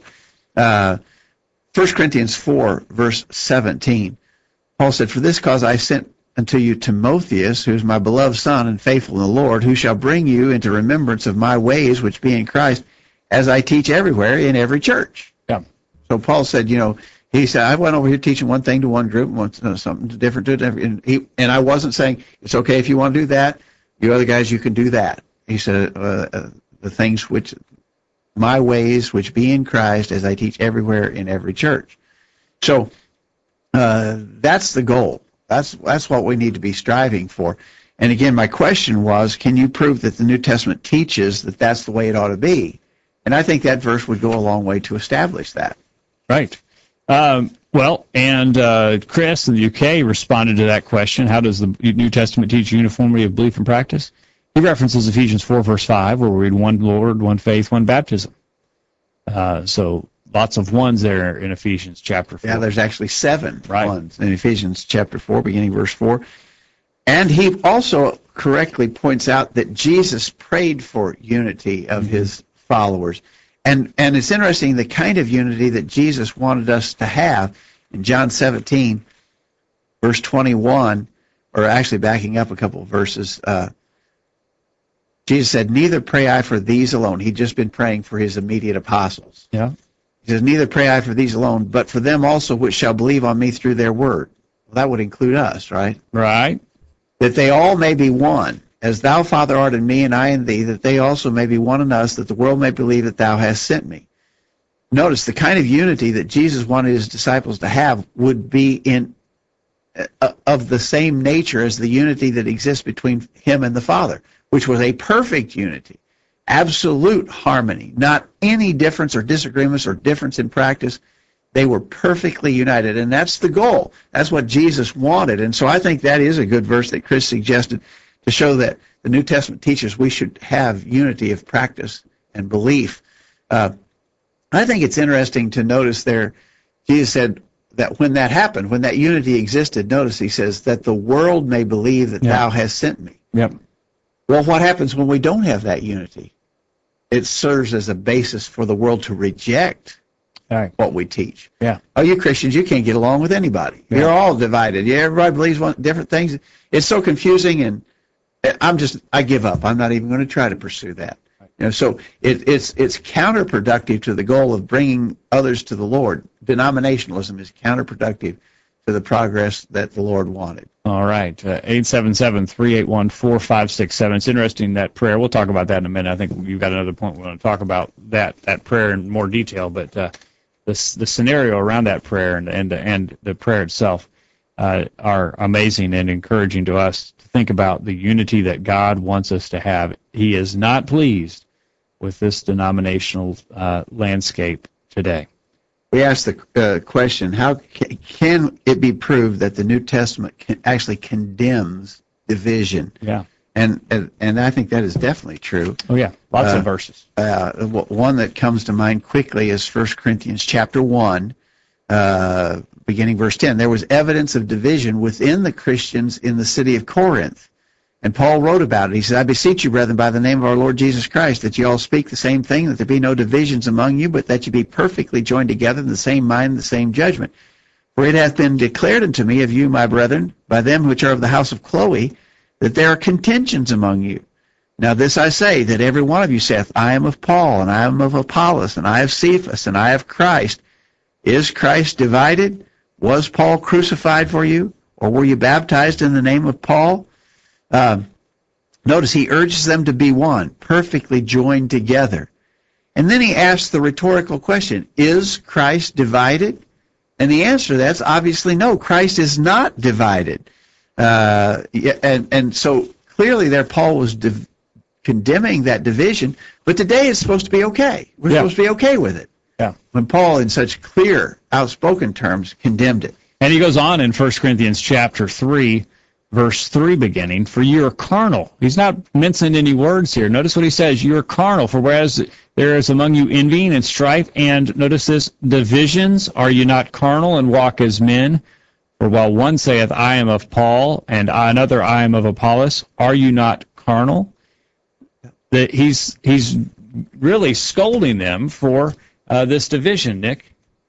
1 Corinthians 4, verse 17, Paul said, "For this cause I sent unto you Timotheus, who is my beloved son and faithful in the Lord, who shall bring you into remembrance of my ways which be in Christ, as I teach everywhere in every church." Yeah. So Paul said, he said, I went over here teaching one thing to one group, something different to different, and I wasn't saying, it's okay if you want to do that, you other guys, you can do that. He said, the things which, my ways which be in Christ, as I teach everywhere in every church. So that's the goal. That's what we need to be striving for. And again, my question was, can you prove that the New Testament teaches that that's the way it ought to be? And I think that verse would go a long way to establish that. Right. Well, and Chris in the UK responded to that question. How does the New Testament teach uniformity of belief and practice? He references Ephesians 4, verse 5, where we read one Lord, one faith, one baptism. So lots of ones there in Ephesians chapter 4. Yeah, there's actually 7 right. ones in Ephesians chapter 4, beginning verse 4. And he also correctly points out that Jesus prayed for unity of his followers. And it's interesting, the kind of unity that Jesus wanted us to have. In John 17, verse 21, or actually backing up a couple of verses, Jesus said, "Neither pray I for these alone." He'd just been praying for his immediate apostles. Yeah. He says, "Neither pray I for these alone, but for them also which shall believe on me through their word." Well, that would include us, right? Right. "That they all may be one, as thou, Father, art in me, and I in thee, that they also may be one in us, that the world may believe that thou hast sent me." Notice the kind of unity that Jesus wanted his disciples to have would be of the same nature as the unity that exists between him and the Father, which was a perfect unity, absolute harmony, not any difference or disagreements or difference in practice. They were perfectly united, and that's the goal. That's what Jesus wanted. And so I think that is a good verse that Chris suggested to show that the New Testament teaches we should have unity of practice and belief. I think it's interesting to notice there, Jesus said that when that happened, when that unity existed, notice he says, "that the world may believe that thou hast sent me." Yep. Well, what happens when we don't have that unity? It serves as a basis for the world to reject what we teach. Yeah. Oh, you Christians, you can't get along with anybody. Yeah. You're all divided. Yeah, everybody believes different things. It's so confusing, and I give up. I'm not even going to try to pursue that. So it's counterproductive to the goal of bringing others to the Lord. Denominationalism is counterproductive to the progress that the Lord wanted. All right. 877-381-4567. It's interesting, that prayer. We'll talk about that in a minute. I think you've got another point we want to talk about that prayer in more detail. But the scenario around that prayer and the prayer itself are amazing and encouraging to us to think about the unity that God wants us to have. He is not pleased with this denominational landscape today. We asked the question, how can it be proved that the New Testament actually condemns division? Yeah. And I think that is definitely true. Oh, yeah. Lots of verses. One that comes to mind quickly is 1 Corinthians chapter 1, beginning verse 10. "There was evidence of division within the Christians in the city of Corinth. And Paul wrote about it. He said, I beseech you, brethren, by the name of our Lord Jesus Christ, that you all speak the same thing, that there be no divisions among you, but that you be perfectly joined together in the same mind and the same judgment. For it hath been declared unto me of you, my brethren, by them which are of the house of Chloe, that there are contentions among you. Now this I say, that every one of you saith, I am of Paul, and I am of Apollos, and I of Cephas, and I of Christ. Is Christ divided? Was Paul crucified for you? Or were you baptized in the name of Paul? Notice he urges them to be one, perfectly joined together. And then he asks the rhetorical question, is Christ divided? And the answer to that's obviously no. Christ is not divided. And so clearly there Paul was condemning that division, but today it's supposed to be okay. We're supposed to be okay with it. Yeah. When Paul, in such clear, outspoken terms, condemned it. And he goes on in 1 Corinthians chapter 3, verse 3 beginning, for you are carnal. He's not mincing any words here. Notice what he says, you are carnal, for whereas there is among you envying and strife, and notice this, divisions, are you not carnal and walk as men? For while one saith, I am of Paul, and another, I am of Apollos, are you not carnal? That he's really scolding them for this division, Nick.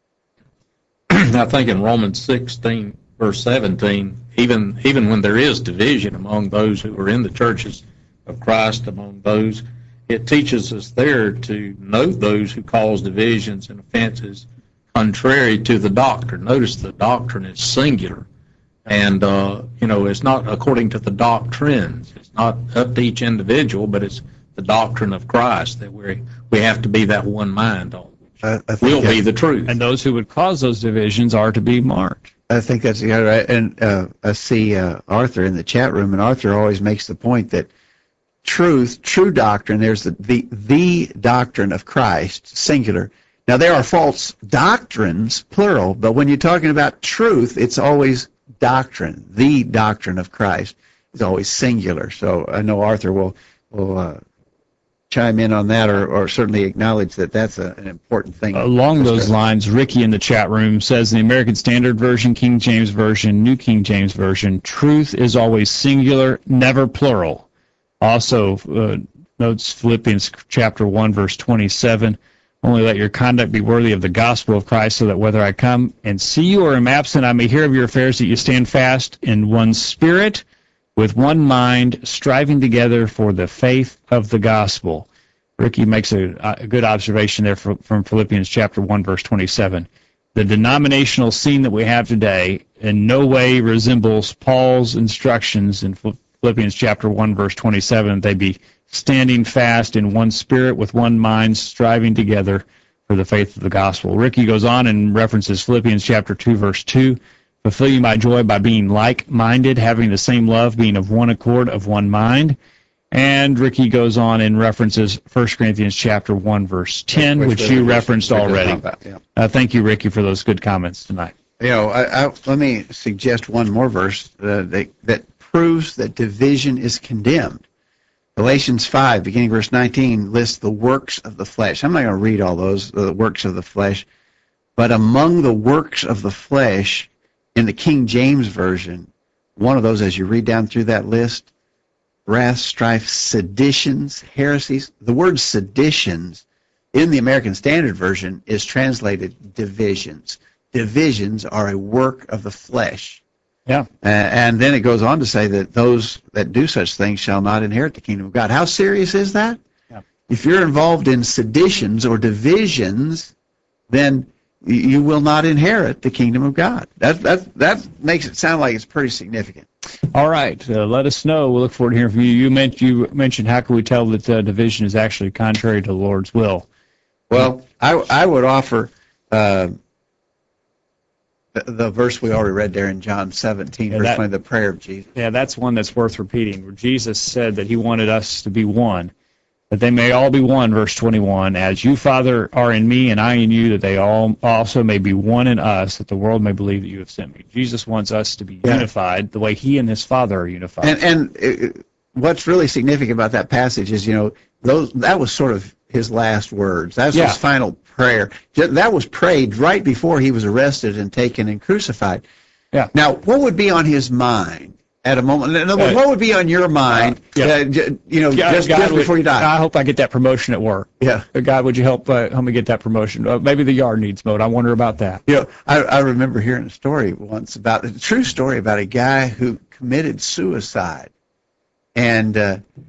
I think in Romans 16, verse 17, even when there is division among those who are in the churches of Christ, among those, it teaches us there to note those who cause divisions and offenses contrary to the doctrine. Notice the doctrine is singular, and it's not according to the doctrines. It's not up to each individual, but it's the doctrine of Christ that we have to be that one mind on. Will be the truth. And those who would cause those divisions are to be marked. I think that's right. And I see Arthur in the chat room, and Arthur always makes the point that true doctrine, there's the doctrine of Christ, singular. Now, there are false doctrines, plural, but when you're talking about truth, it's always doctrine. The doctrine of Christ is always singular. So I know Arthur will chime in on that, or certainly acknowledge that that's an important thing. Along those lines, Ricky in the chat room says in the American Standard Version, King James Version, New King James Version, truth is always singular, never plural. Also notes Philippians chapter 1, verse 27, only let your conduct be worthy of the gospel of Christ, so that whether I come and see you or am absent, I may hear of your affairs, that you stand fast in one spirit, with one mind, striving together for the faith of the gospel. Ricky makes a good observation there from Philippians chapter 1, verse 27. The denominational scene that we have today in no way resembles Paul's instructions in Philippians chapter 1, verse 27. They be standing fast in one spirit, with one mind, striving together for the faith of the gospel. Ricky goes on and references Philippians chapter 2, verse 2. Fulfill you my joy by being like-minded, having the same love, being of one accord, of one mind. And Ricky goes on and references 1 Corinthians chapter 1, verse 10, which you referenced already. Thank you, Ricky, for those good comments tonight. Let me suggest one more verse that proves that division is condemned. Galatians 5, beginning verse 19, lists the works of the flesh. I'm not going to read all those, the works of the flesh, but among the works of the flesh, in the King James Version, one of those, as you read down through that list, wrath, strife, seditions, heresies. The word seditions in the American Standard Version is translated divisions. Divisions are a work of the flesh. Yeah. And then it goes on to say that those that do such things shall not inherit the kingdom of God. How serious is that? Yeah. If you're involved in seditions or divisions, then you will not inherit the kingdom of God. That makes it sound like it's pretty significant. All right. Let us know. We'll look forward to hearing from you. You mentioned how can we tell that division is actually contrary to the Lord's will? Well, I would offer the verse we already read there in John 17, verse 20, the prayer of Jesus. Yeah, that's one that's worth repeating, where Jesus said that he wanted us to be one, that they may all be one, verse 21, as you, Father, are in me and I in you, that they all also may be one in us, that the world may believe that you have sent me. Jesus wants us to be unified the way he and his Father are unified. And what's really significant about that passage is, that was sort of his last words. That's his final prayer. That was prayed right before he was arrested and taken and crucified. Yeah. Now, what would be on his mind at a moment? In other words, what would be on your mind, just before you die? I hope I get that promotion at work. Yeah. God, would you help me get that promotion? Maybe the yard needs mowed. I wonder about that. I remember hearing a story once a true story about a guy who committed suicide. And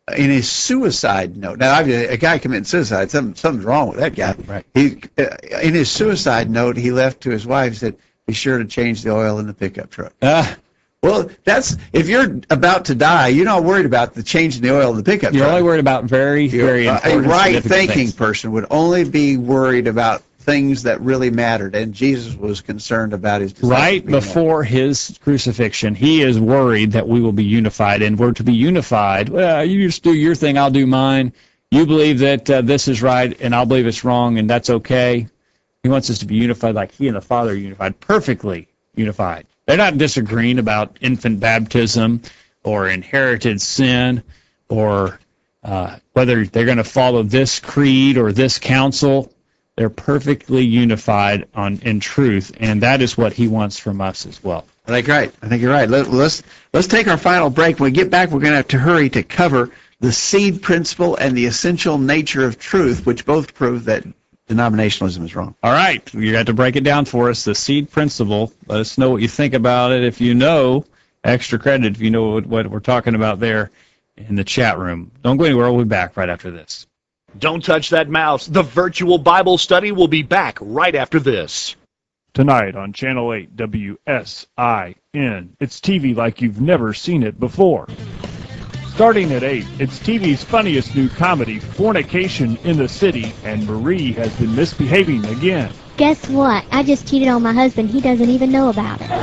in his suicide note. Now, a guy committing suicide, something's wrong with that guy. Right. He, in his suicide note, he left to his wife, said, "Be sure to change the oil in the pickup truck." Well, if you're about to die, you're not worried about the changing the oil in the pickup truck. You're only worried about very important, a right-thinking things. person would only be worried about things that really mattered, and Jesus was concerned about his disciples. Right before his crucifixion, he is worried that we will be unified, and we're to be unified. Well, you just do your thing, I'll do mine. You believe that this is right, and I'll believe it's wrong, and that's okay. He wants us to be unified like he and the Father are unified, perfectly unified. They're not disagreeing about infant baptism or inherited sin or whether they're going to follow this creed or this council. They're perfectly unified in truth, and that is what he wants from us as well. I think you're right. Let's take our final break. When we get back, we're going to have to hurry to cover the seed principle and the essential nature of truth, which both prove that denominationalism is wrong. All right, you have to break it down for us. The seed principle. Let us know what you think about it. If you know, extra credit if you know what we're talking about there in the chat room. Don't go anywhere. We'll be back right after this. Don't touch that mouse. The virtual Bible study will be back right after this. Tonight on Channel 8 WSIN, it's TV like you've never seen it before. Starting at 8, it's TV's funniest new comedy, Fornication in the City, and Marie has been misbehaving again. Guess what? I just cheated on my husband. He doesn't even know about it.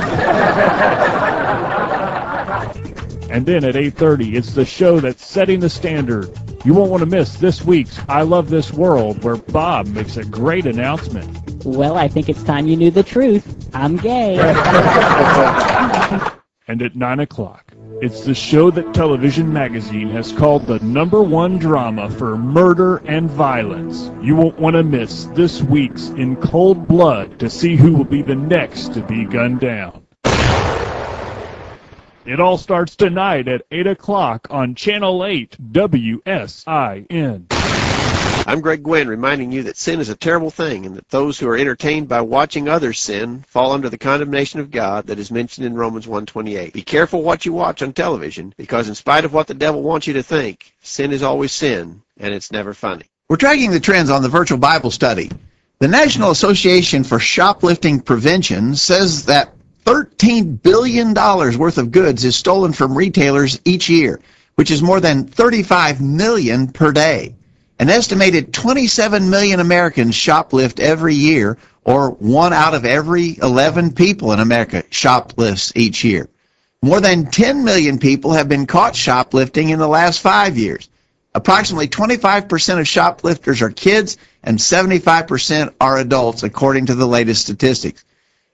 And then at 8:30, it's the show that's setting the standard. You won't want to miss this week's I Love This World, where Bob makes a great announcement. Well, I think it's time you knew the truth. I'm gay. And at 9 o'clock, it's the show that Television Magazine has called the #1 drama for murder and violence. You won't want to miss this week's In Cold Blood to see who will be the next to be gunned down. It all starts tonight at 8 o'clock on Channel 8 WSIN. I'm Greg Gwynn, reminding you that sin is a terrible thing and that those who are entertained by watching others sin fall under the condemnation of God that is mentioned in Romans 1:28. Be careful what you watch on television, because in spite of what the devil wants you to think, sin is always sin, and it's never funny. We're tracking the trends on the virtual Bible study. The National Association for Shoplifting Prevention says that $13 billion worth of goods is stolen from retailers each year, which is more than 35 million per day. An estimated 27 million Americans shoplift every year, or 1 out of every 11 people in America shoplifts each year. More than 10 million people have been caught shoplifting in the last 5 years. Approximately 25% of shoplifters are kids, and 75% are adults, according to the latest statistics.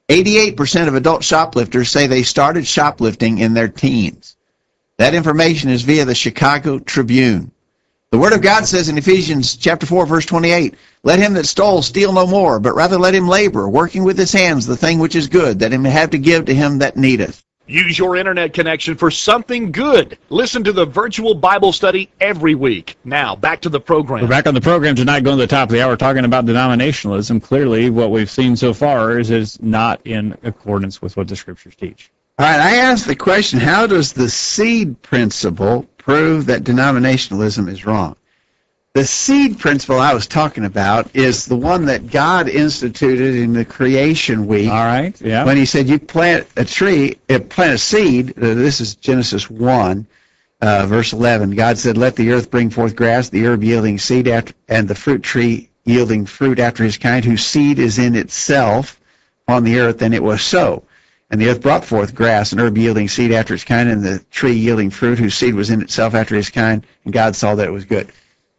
88% of adult shoplifters say they started shoplifting in their teens. That information is via the Chicago Tribune. The Word of God says in Ephesians chapter 4, verse 28, "Let him that stole steal no more, but rather let him labor, working with his hands the thing which is good, that he may have to give to him that needeth." Use your internet connection for something good. Listen to the virtual Bible study every week. Now, back to the program. We're back on the program tonight, going to the top of the hour, talking about denominationalism. Clearly, what we've seen so far is not in accordance with what the Scriptures teach. All right, I asked the question, how does the seed principle prove that denominationalism is wrong? The seed principle I was talking about is the one that God instituted in the creation week. All right, yeah. When he said you plant a tree, plant a seed, this is Genesis 1, verse 11. God said, "Let the earth bring forth grass, the herb yielding seed, and the fruit tree yielding fruit after his kind, whose seed is in itself on the earth," and it was so. And the earth brought forth grass and herb yielding seed after its kind, and the tree yielding fruit, whose seed was in itself after his kind, and God saw that it was good.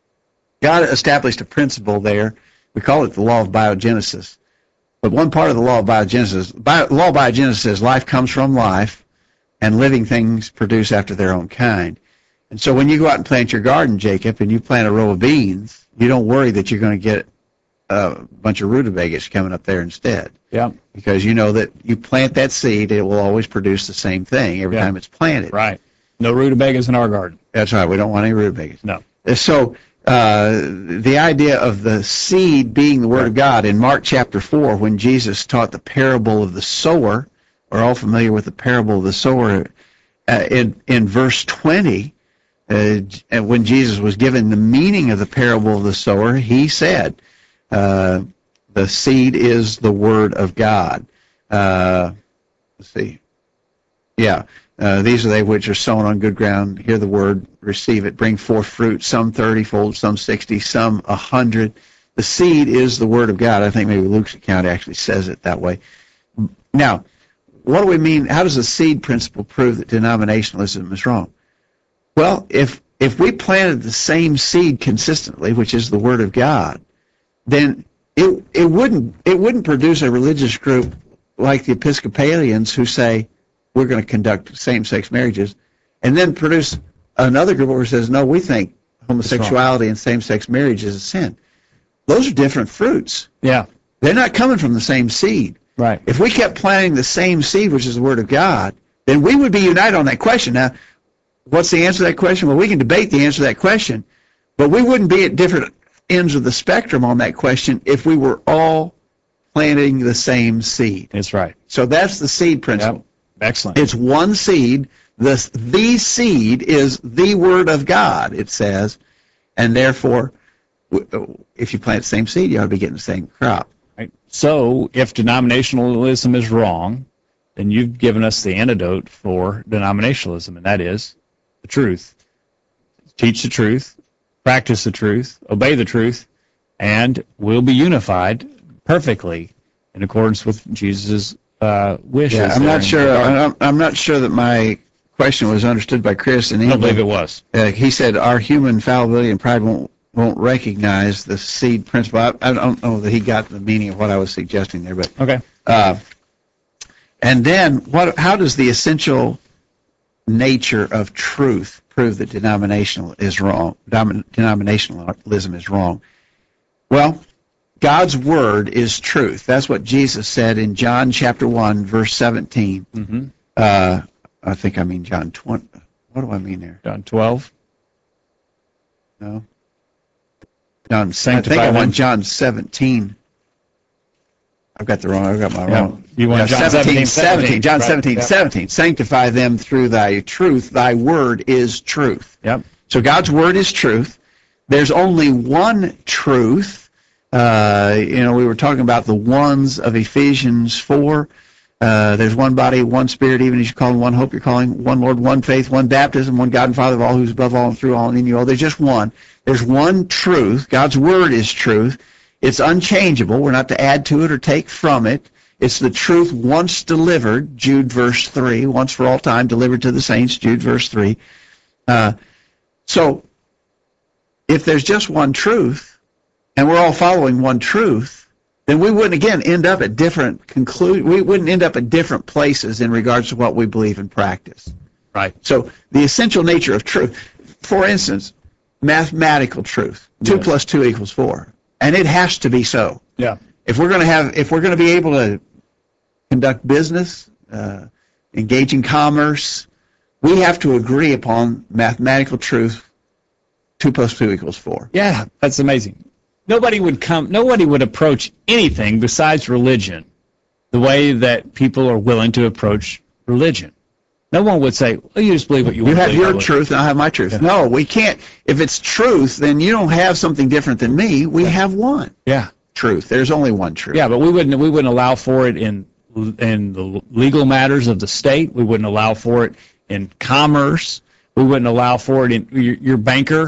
God established a principle there. We call it the law of biogenesis. But one part of the law of biogenesis, law of biogenesis says life comes from life, and living things produce after their own kind. And so when you go out and plant your garden, Jacob, and you plant a row of beans, you don't worry that you're going to get a bunch of rutabagas coming up there instead. Yeah. Because you know that you plant that seed, it will always produce the same thing every time it's planted. Right. No rutabagas in our garden. That's right. We don't want any rutabagas. No. So the idea of the seed being the Word of God, in Mark chapter 4, when Jesus taught the parable of the sower, we're all familiar with the parable of the sower, in verse 20, And when Jesus was given the meaning of the parable of the sower, he said, the seed is the word of God. Let's see. Yeah. These are they which are sown on good ground, hear the word, receive it, bring forth fruit, some 30-fold, some 60, some 100. The seed is the word of God. I think maybe Luke's account actually says it that way. Now, what do we mean? How does the seed principle prove that denominationalism is wrong? Well, if we planted the same seed consistently, which is the word of God, then it wouldn't produce a religious group like the Episcopalians who say we're going to conduct same-sex marriages, and then produce another group who says no, we think homosexuality and same-sex marriage is a sin. Those are different fruits. Yeah. They're not coming from the same seed. Right. If we kept planting the same seed, which is the word of God, then we would be united on that question. Now, what's the answer to that question? Well, we can debate the answer to that question, but we wouldn't be at different ends of the spectrum on that question if we were all planting the same seed. That's right. So that's the seed principle. Yep. Excellent. It's one seed. The seed is the word of God, it says, and therefore, if you plant the same seed, you ought to be getting the same crop. Right. So if denominationalism is wrong, then you've given us the antidote for denominationalism, and that is the truth. Teach the truth, practice the truth, obey the truth, and we'll be unified perfectly in accordance with Jesus' wishes. Yeah, I'm not sure that my question was understood by Chris. And I don't believe it was. He said our human fallibility and pride won't recognize the seed principle. I don't know that he got the meaning of what I was suggesting there, but okay. And then how does the essential nature of truth prove that denominationalism is wrong? Well, God's word is truth. That's what Jesus said in John chapter 1, verse 17. Mm-hmm. I think I mean John 20. What do I mean there? John 12? No. I think I want John 17. I've got my wrong. You want John 17. John Right. 17, Yep. 17. Sanctify them through thy truth. Thy word is truth. Yep. So God's word is truth. There's only one truth. We were talking about the ones of Ephesians 4. There's one body, one spirit, even as you call one hope, you're calling one Lord, one faith, one baptism, one God and Father of all, who's above all and through all and in you all. There's just one. There's one truth. God's word is truth. It's unchangeable. We're not to add to it or take from it. It's the truth once delivered, Jude verse 3, once for all time delivered to the saints, Jude verse 3. So if there's just one truth, and we're all following one truth, then we wouldn't, again, end up at different we wouldn't end up at different places in regards to what we believe and practice. Right. So the essential nature of truth, for instance, mathematical truth, 2 plus 2 equals 4. And it has to be so. Yeah. If we're going to be able to conduct business, engage in commerce, we have to agree upon mathematical truth, 2 plus 2 equals 4. Yeah, that's amazing. Nobody would approach anything besides religion the way that people are willing to approach religion. No one would say, well, you just believe what you want to believe. You have your truth, and I have my truth. Yeah. No, we can't. If it's truth, then you don't have something different than me. We have one. Yeah. Truth. There's only one truth. Yeah, but we wouldn't allow for it in the legal matters of the state. We wouldn't allow for it in commerce. We wouldn't allow for it in your banker.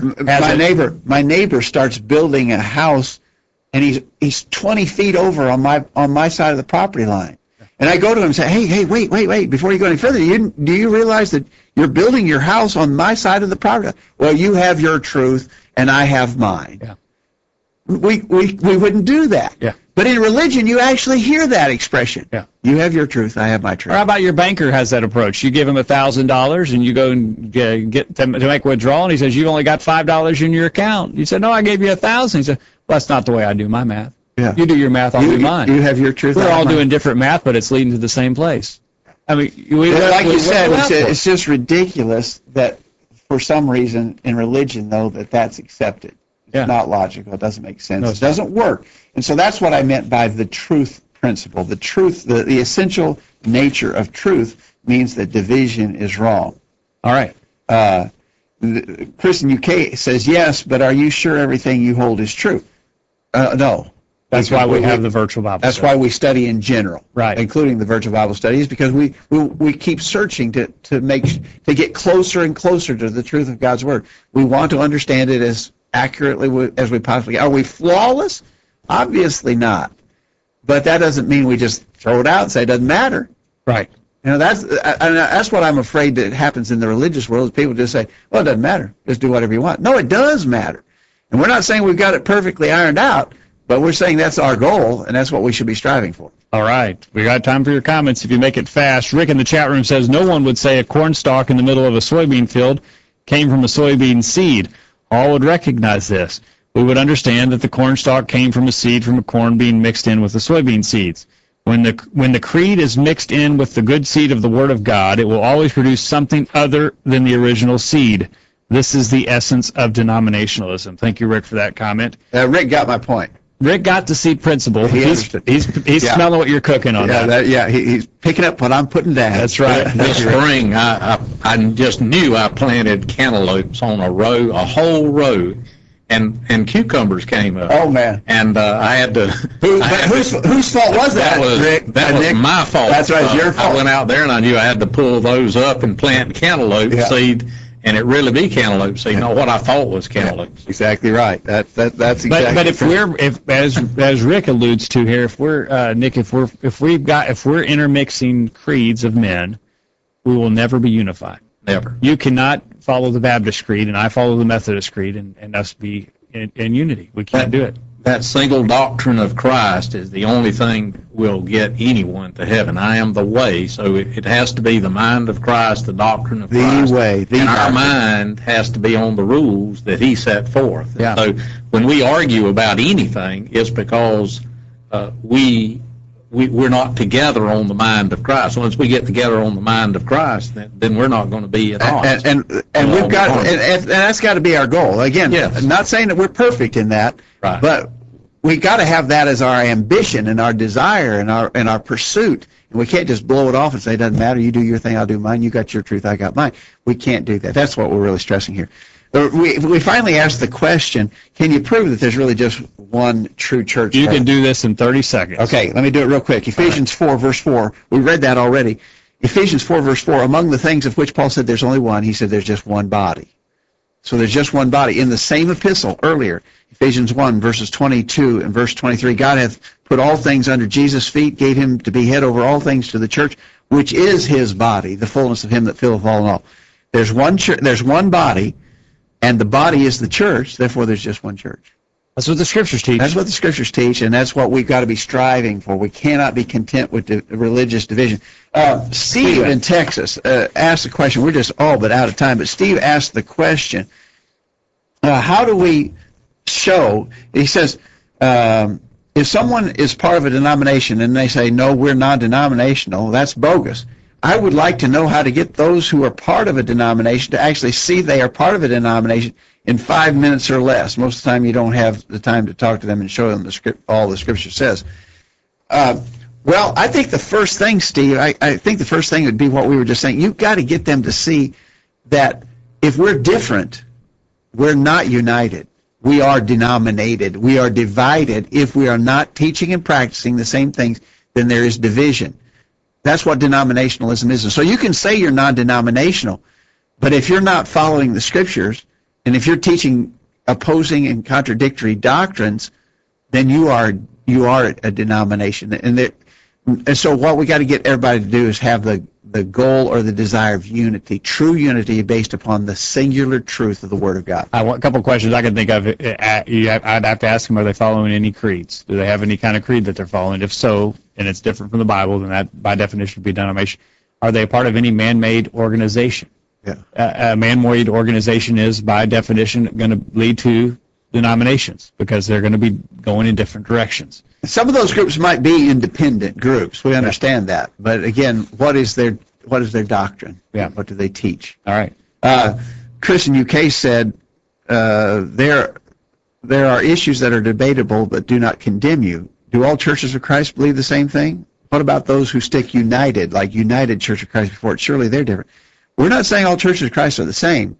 My neighbor starts building a house, and he's 20 feet over on my side of the property line. And I go to him and say, hey, wait, before you go any further, do you realize that you're building your house on my side of the property? Well, you have your truth, and I have mine. Yeah. We wouldn't do that. Yeah. But in religion, you actually hear that expression. Yeah. You have your truth, I have my truth. Or how about your banker has that approach? You give him $1,000, and you go and get to make a withdrawal, and he says, you've only got $5 in your account. You said, no, I gave you $1,000. He said, well, that's not the way I do my math. Yeah. You do your math, I'll do mine. You have your truth. We're all doing different math, but it's leading to the same place. I mean, like you said, it's just ridiculous that for some reason in religion, though, that's accepted. It's not logical. It doesn't make sense. It doesn't work. And so that's what I meant by the truth principle. The truth, the essential nature of truth means that division is wrong. All right. Christian UK says yes, but are you sure everything you hold is true? No. That's why we have the virtual Bible That's study. why we study in general, Right. including the virtual Bible studies, because we keep searching to get closer and closer to the truth of God's Word. We want to understand it as accurately as we possibly can. Are we flawless? Obviously not. But that doesn't mean we just throw it out and say it doesn't matter. Right. That's what I'm afraid that happens in the religious world, is people just say, well, it doesn't matter. Just do whatever you want. No, it does matter. And we're not saying we've got it perfectly ironed out, but we're saying that's our goal, and that's what we should be striving for. All right. We got time for your comments if you make it fast. Rick in the chat room says, no one would say a corn stalk in the middle of a soybean field came from a soybean seed. All would recognize this. We would understand that the corn stalk came from a seed from a corn being mixed in with the soybean seeds. When the creed is mixed in with the good seed of the Word of God, it will always produce something other than the original seed. This is the essence of denominationalism. Thank you, Rick, for that comment. Rick got my point. Rick got the seed principle. He's Yeah. smelling what you're cooking on that. He's picking up what I'm putting down. That's right. This spring, I just knew I planted cantaloupes on a whole row, and cucumbers came up. Oh, man. And I had to. Whose fault was that, Rick? That was Nick? my fault. That's right, it's your fault. I went out there and I knew I had to pull those up and plant cantaloupe seed, and it really be cantaloupe seed, not what I thought was cantaloupe. Exactly right. That's exactly. But if as Rick alludes to here, if we're Nick, if we're intermixing creeds of men, we will never be unified. Never. You cannot follow the Baptist creed and I follow the Methodist creed and us be in unity. We can't do it. That single doctrine of Christ is the only thing will get anyone to heaven. I am the way, so it has to be the mind of Christ, the doctrine of Christ. The way. And our mind has to be on the rules that he set forth. Yeah. So when we argue about anything, it's because we're not together on the mind of Christ. Once we get together on the mind of Christ, then we're not going to be at odds. And we've got, and that's got to be our goal. Again, Yes. not saying that we're perfect in that, Right. but we got to have that as our ambition and our desire and our pursuit. And we can't just blow it off and say, it doesn't matter, you do your thing, I'll do mine, you got your truth, I got mine. We can't do that. That's what we're really stressing here. We finally asked the question, can you prove that there's really just one true church? You can do this in 30 seconds. Okay, let me do it real quick. Ephesians 4, verse 4. We read that already. Ephesians 4, verse 4, among the things of which Paul said there's only one, he said there's just one body. So there's just one body. In the same epistle earlier, Ephesians 1, verses 22 and verse 23, God hath put all things under Jesus' feet, gave him to be head over all things to the church, which is his body, the fullness of him that filleth all in all. There's one church, there's one body, and the body is the church, therefore there's just one church. That's what the Scriptures teach. That's what the Scriptures teach, and that's what we've got to be striving for. We cannot be content with the religious division. Steve in Texas asked the question. We're just all but out of time, but Steve asked the question, how do we show, he says, if someone is part of a denomination and they say, no, we're non-denominational, that's bogus. I would like to know how to get those who are part of a denomination to actually see they are part of a denomination in 5 minutes or less. Most of the time you don't have the time to talk to them and show them all the Scripture says. Well, I think the first thing, Steve, I think the first thing would be what we were just saying. You've got to get them to see that if we're different, we're not united. We are denominated. We are divided. If we are not teaching and practicing the same things, then there is division. That's what denominationalism is. And so you can say you're non-denominational, but if you're not following the Scriptures, and if you're teaching opposing and contradictory doctrines, then you are a denomination. And so what we got to get everybody to do is have the goal or the desire of unity, true unity based upon the singular truth of the Word of God. I want a couple of questions I can think of. I'd have to ask them, are they following any creeds? Do they have any kind of creed that they're following? If so, and it's different from the Bible, then that by definition would be denomination. Are they a part of any man-made organization? Yeah. A man-made organization is, by definition, going to lead to denominations because they're going to be going in different directions. Some of those groups might be independent groups. We understand that. But again, what is their doctrine? Yeah. What do they teach? All right. Christian UK said there are issues that are debatable but do not condemn you. Do all churches of Christ believe the same thing? What about those who stick united, like United Church of Christ before it? Surely they're different. We're not saying all churches of Christ are the same.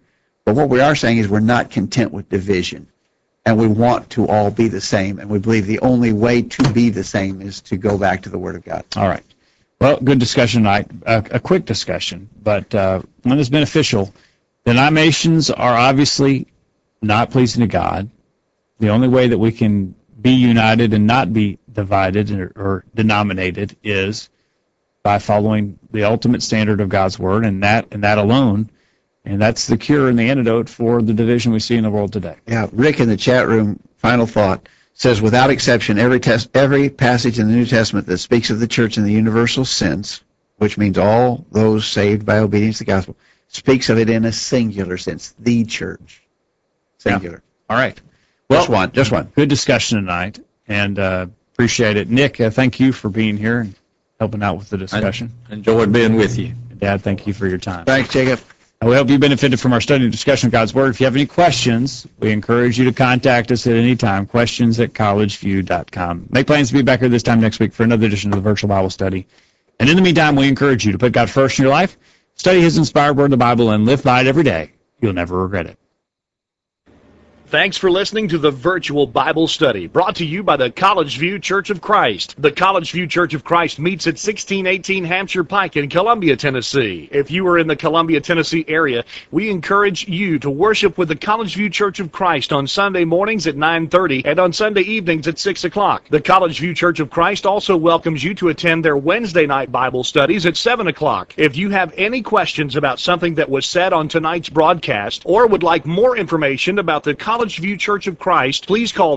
But what we are saying is we're not content with division, and we want to all be the same, and we believe the only way to be the same is to go back to the Word of God. All right. Well, good discussion tonight. A quick discussion, but one that's beneficial. Denominations are obviously not pleasing to God. The only way that we can be united and not be divided or denominated is by following the ultimate standard of God's Word, and that alone. And that's the cure and the antidote for the division we see in the world today. Yeah, Rick in the chat room, final thought, says, without exception, every passage in the New Testament that speaks of the church in the universal sense, which means all those saved by obedience to the gospel, speaks of it in a singular sense, the church. Singular. Yeah. All right. Well, just one. Good discussion tonight, and appreciate it. Nick, thank you for being here and helping out with the discussion. I enjoyed being with you. Dad, thank you for your time. Thanks, Jacob. We hope you benefited from our study and discussion of God's Word. If you have any questions, we encourage you to contact us at any time, questions@collegeview.com. Make plans to be back here this time next week for another edition of the Virtual Bible Study. And in the meantime, we encourage you to put God first in your life, study His inspired Word in the Bible, and live by it every day. You'll never regret it. Thanks for listening to the Virtual Bible Study, brought to you by the College View Church of Christ. The College View Church of Christ meets at 1618 Hampshire Pike in Columbia, Tennessee. If you are in the Columbia, Tennessee area, we encourage you to worship with the College View Church of Christ on Sunday mornings at 9:30 and on Sunday evenings at 6 o'clock. The College View Church of Christ also welcomes you to attend their Wednesday night Bible studies at 7 o'clock. If you have any questions about something that was said on tonight's broadcast or would like more information about the College View Church of Christ, please call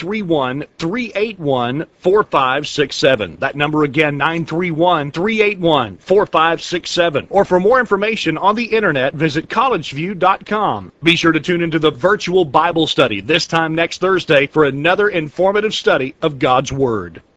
931-381-4567. That number again, 931-381-4567. Or for more information on the internet, visit collegeview.com. Be sure to tune into the Virtual Bible Study this time next Thursday for another informative study of God's Word.